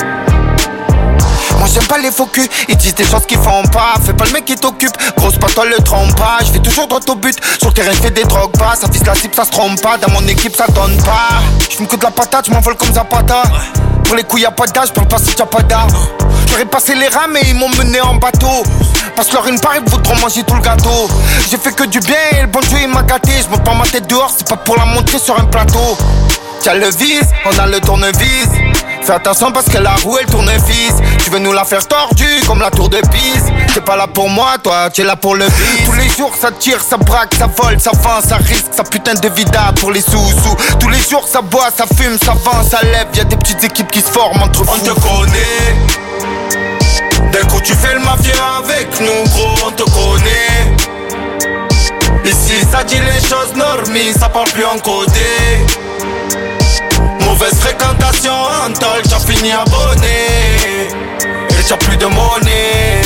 Moi j'aime pas les faux culs, ils disent des choses qu'ils font pas. Fais pas le mec qui t'occupe, grosse pas toi le trompe pas. Je vais toujours droit au but, sur le terrain je fais des drogues pas. Ça vise la cible, ça se trompe pas, dans mon équipe ça donne pas. Je fume que de la patate, je m'envole comme Zapata. Pour les couilles y'a pas d'âge, parle pas si t'as pas d'art. J'aurais passé les rames et ils m'ont mené en bateau. Passe-leur une part, ils voudront manger tout le gâteau. J'ai fait que du bien et le bon Dieu il m'a gâté. Je me prends ma tête dehors, c'est pas pour la montrer sur un plateau. Tiens le vis, on a le tournevis. Fais attention parce que la roue elle tourne fils. Tu veux nous la faire tordue comme la tour de Pise. T'es pas là pour moi, toi, t'es là pour le bis. Tous les jours ça tire, ça braque, ça vole, ça vend, ça risque, ça putain de vida pour les sous-sous. Tous les jours ça boit, ça fume, ça vend, ça lève. Y'a des petites équipes qui se forment entre fous. On te connaît. D'un coup tu fais le mafieux avec nous, gros, on te connaît. Ici ça dit les choses normies, ça parle plus en codé. Mauvaise fréquentation en tol, t'as fini abonné. Et t'as plus de monnaie.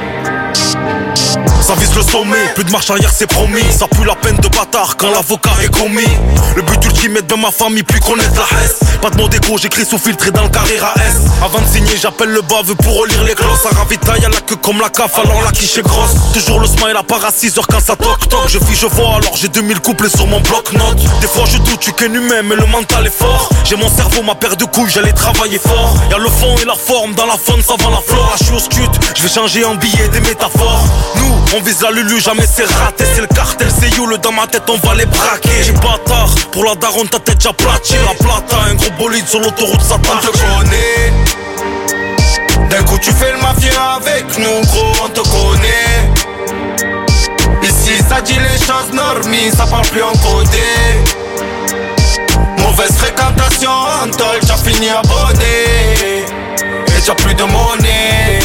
Ça vise le sommet, plus de marche arrière c'est promis. Ça pue la peine de bâtard quand l'avocat est commis. Le but ultime est de ma famille, plus connaître la Hesse. Pas de mot d'écho, j'écris sous filtre et dans le carré AS. Avant de signer, j'appelle le baveux pour relire les glosses. À ravitaille, à la queue comme la CAF, alors la quiche est grosse. Toujours le smile à part à 6h quand ça toc toc. Je vis, je vois, alors j'ai 2000 couplets sur mon bloc-notes. Des fois je doute, je suis qu'un humain, mais le mental est fort. J'ai mon cerveau, ma paire de couilles, j'allais travailler fort. Y'a le fond et la forme, dans la faune, ça va la flore. Là, je suis au scud, je vais changer en billets des métaphores. Nous, on vise la lulu, jamais c'est raté. C'est le cartel, c'est you, le dans ma tête, on va les braquer. J'ai bâtard, pour la daronne, ta tête, j'ai plaqué. La plata, un gros bolide sur l'autoroute, ça on te connaît. D'un coup tu fais le mafieux avec nous, gros, on te connaît. Ici ça dit les choses normies, ça parle plus en codé. Mauvaise fréquentation en tol, t'as fini abonné. Et t'as plus de monnaie.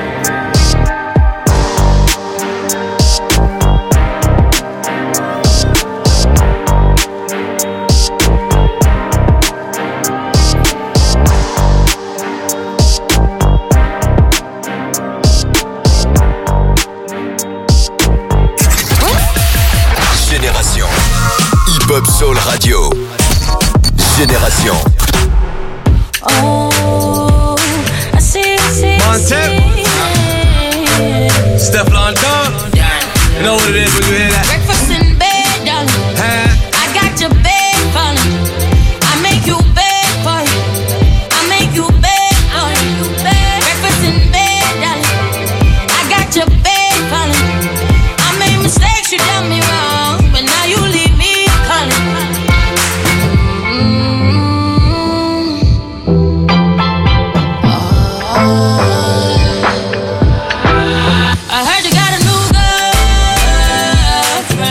Génération Hip Hop Soul Radio. Génération. Oh, I see. Steph London. You know what it is when you hear that? Breakfast in bed, darling. I got your bed falling. I make you bed for you. I make you bed for you. Breakfast in bed, darling. I got your bed falling. I made mistakes, you done me wrong, but now you leave me calling. I heard you got a new girl.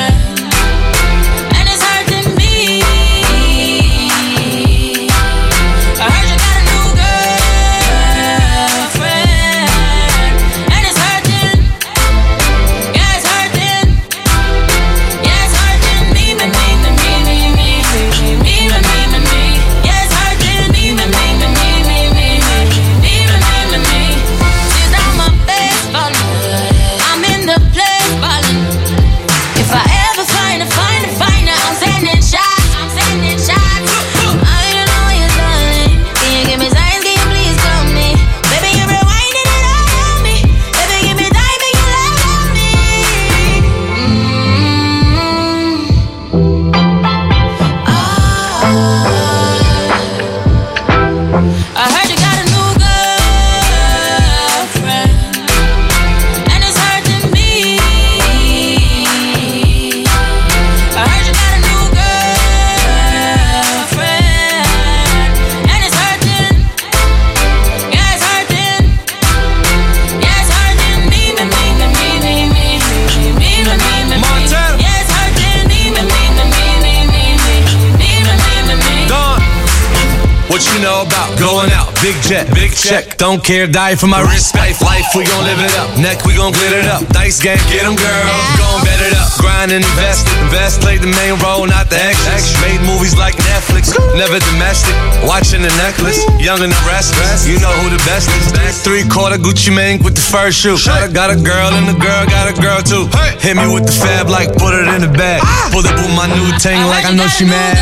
What you know about going out? Big jet, big check. Don't care, die for my respect. Life, we gon' live it up. Neck, we gon' glitter it up. Dice game, get them, girl. Gon' bet it up. Grind and invest. Invest, played the main role, not the extras. Made movies like Netflix. Never domestic. Watching the necklace. Young and the restless. You know who the best is. 3/4 Gucci Mane with the first shoe. Got a girl and the girl got a girl too. Hit me with the fab like put it in the bag. Pull up with my new ting like I know she mad.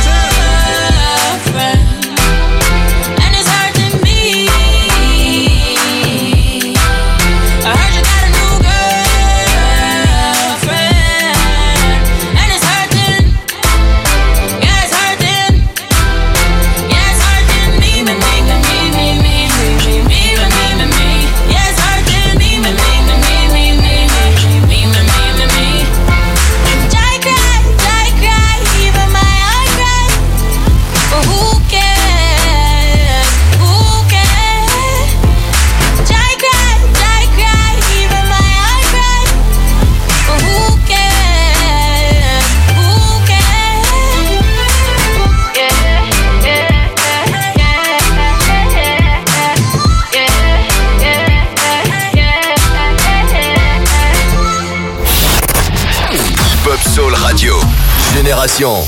Soul Radio, Génération.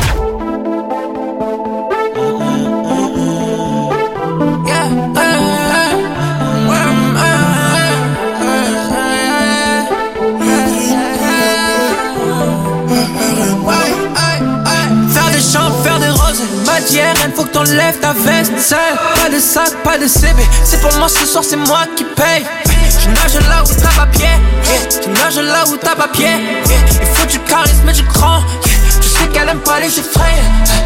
Faire des champs, faire des roses. Matière, il faut que t'enlèves ta veste. Pas de sac, pas de CB. C'est pour moi ce soir, c'est moi qui paye. Tu nages là où t'as pas pied, tu nages là où t'as pas pied. Il faut du charisme et du cran. Tu sais qu'elle aime pas les effraits.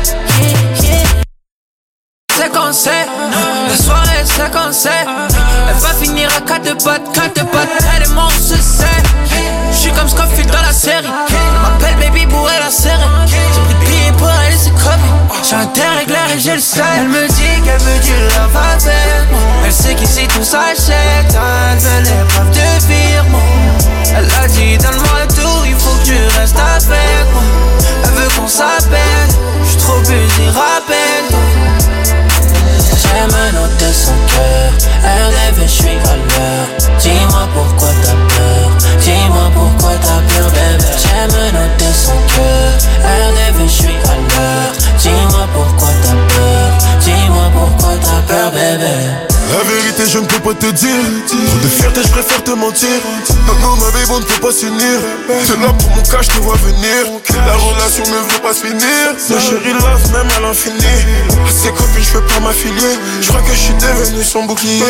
C'est qu'on sait, la soirée c'est qu'on sait. Elle va finir à 4 potes, elle est mon succès. J'suis comme Scofield dans la série. Elle m'appelle baby pour elle la serrer. J'ai pris de billets pour elle c'est crevé. J'ai un terre éclair et j'ai le sel. Elle me dit qu'elle veut du love avec moi. Elle sait qu'ici tout s'achète. Elle veut l'épreuve de firme. Elle a dit donne-moi le tour, il faut que tu restes avec moi. Elle veut qu'on s'appelle. J'suis trop busy, rappelle-toi. J'aime noter son cœur. Elle rêve et j'suis à l'heure. Dis-moi pourquoi t'as peur. Dis-moi pourquoi t'as peur, bébé. J'aime noter son cœur. Elle rêve et j'suis à l'heure. Dis-moi pourquoi t'as peur. Dis-moi pourquoi t'as peur, bébé. La vérité je ne peux pas te dire. Trop de fierté je préfère te mentir. Non ma baby on ne peut pas s'unir. T'es là pour mon cas je te vois venir. La relation ne veut pas se finir. Ma chérie love même à l'infini. À ses copines je peux pas m'affilier. Je crois que je suis devenu son bouclier.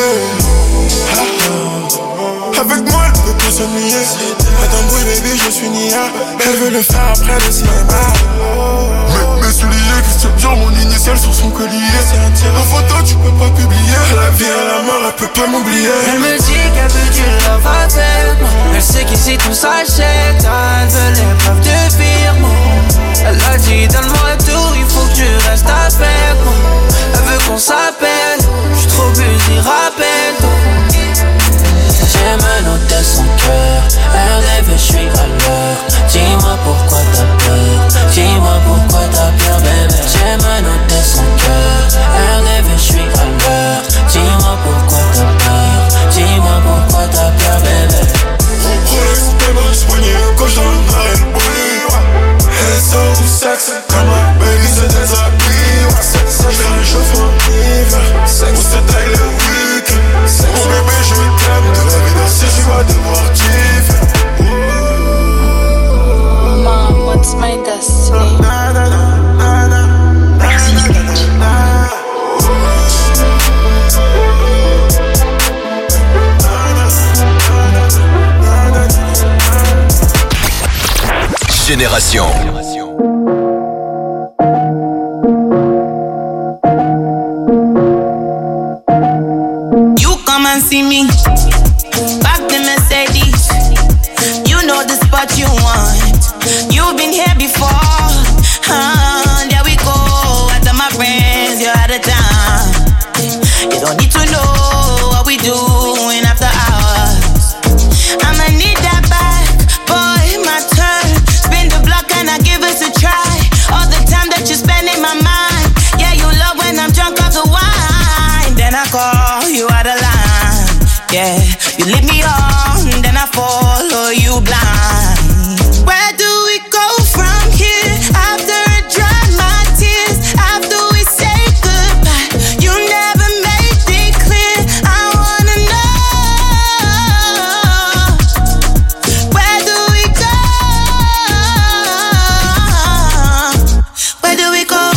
Avec moi elle peut pas s'ennuyer. Madame Boy baby je suis Nia. Elle veut le faire après le cinéma. Mes souliers Christian Dior, mon initiale sur son collier. La photo tu peux pas publier. La vie à la mort elle peut pas m'oublier. Elle me dit qu'elle veut du love avec moi. Elle sait qu'ici tout s'achète. Elle veut l'épreuve de firme. Elle a dit donne-moi le tour, il faut que tu restes avec moi. Elle veut qu'on s'appelle. J'suis trop busy, rappelle-toi. J'aime noter son cœur. Elle rêve et j'suis à l'heure. Dis-moi pourquoi t'as peur. Dis-moi pourquoi t'as peur, bébé. J'aime noter son cœur. Elle rêve et j'suis à l'heure. Dis-moi pourquoi t'as peur. Dis-moi pourquoi t'as peur, bébé. Rolex, tes bras soignés. Gauche dans le marine, oui. Elle est so sexy. Come on, baby, c'est des habits. J'fais un chauffeur hiver. On s'attaque le week-end. Mon bébé, je t'aime. De la vie d'acier, je vais devoir kiffer. Mom, what's my destiny? Génération. You come and see me. Back the Mercedes. You know the spot you want. You've been here before. There we go. After my friends, you're out of town. You don't need to know what we doing after hours. I'ma need that back, boy, my turn. Spin the block and I give us a try. All the time that you spend in my mind. Yeah, you love when I'm drunk. You lead me on, then I follow you blind. Where do we go from here? After I dry my tears, after we say goodbye, you never made it clear. I wanna know, where do we go? Where do we go?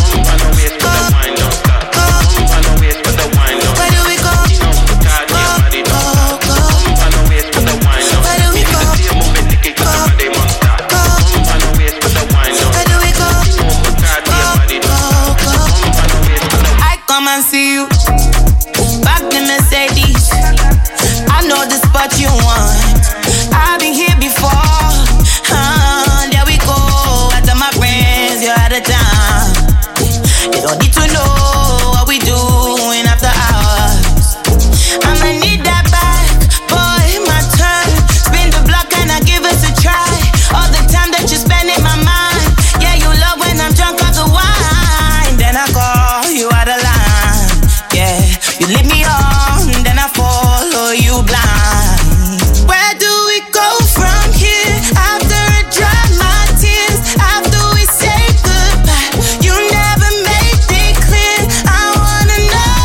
Come and see you back in Mercedes. I know the spot you want. I've been here before. There we go. After my friends, you're out of town. You don't need to know what we doing after hours. I'ma need that back, boy. My turn. Spin the block and I give us a try. All the time that you spend in my mind. Yeah, you love when I'm drunk off the wine. Then I call you out of line. You lead me on, then I follow you blind. Where do we go from here? After I dry my tears, after we say goodbye, you never made it clear. I wanna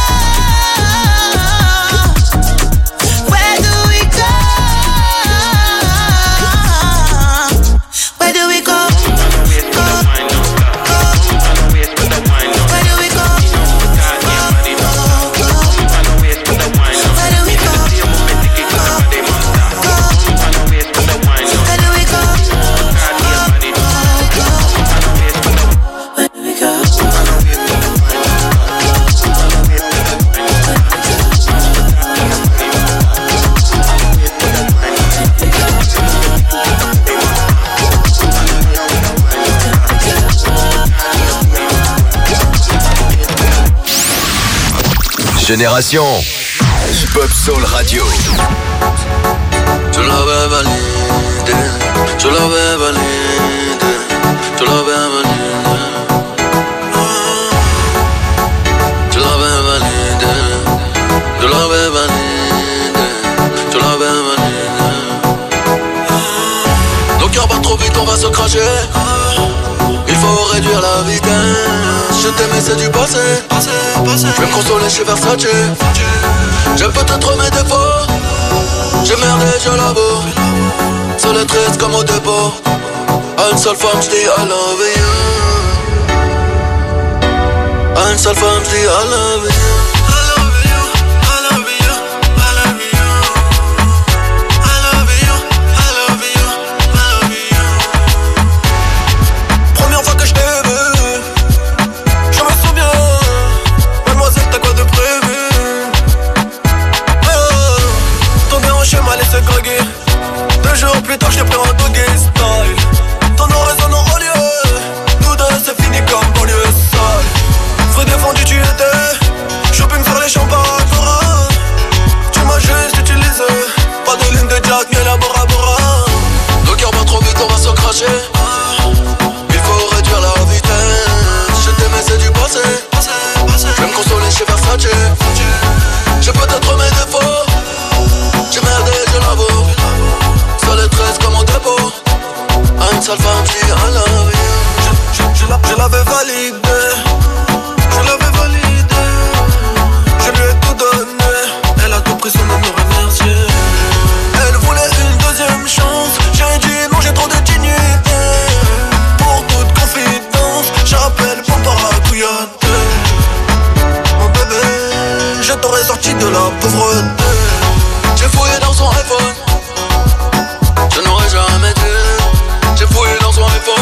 know, where do we go? Where do we go? Génération Hip-Hop Soul Radio. Tu l'avais validé, tu l'avais validé, tu l'avais validé. Tu l'avais validé, tu l'avais validé, tu l'avais validé. Nos cœurs battent trop vite, on va se cracher. Il faut réduire la vitesse. Je t'aimais, c'est du passé. Je vais me consoler chez Versace. J'aime peut-être mes défauts. J'ai merdé, je l'avoue. Seul et triste comme au dépôt. À une seule femme, j'dis I love you. À une seule femme, j'dis I love you. Plus tard j'ai pris un doggy style. Ton nom résonne en lieu. Nous deux c'est fini comme banlieue sale. Vrai défendu tu étais. Shopping faire les champagnes Bora. Tu m'as juste utilisé. Pas de ligne de Jack mais la Bora Bora. Nos cœurs battent trop vite on va se cracher. Il faut réduire la vitesse. Je t'aimais c'est du passé. Je vais me consoler chez Versace. J'ai peut-être mes défauts. J'ai merdé je l'avoue. Seul et 13 comme au dépôt. À une seule femme, j'dis I love you. Je l'avais validé. Je l'avais validé. Je lui ai tout donné. Elle a tout pris sans me remercier. Elle voulait une deuxième chance. J'ai dit non, j'ai trop de dignité. Pour toute confidence, j'appelle pour paracouilloter. Mon bébé, je t'aurais sorti de la pauvreté. J'ai fouillé dans son iPhone. Je n'aurais jamais dû. J'ai fouillé dans son iPhone.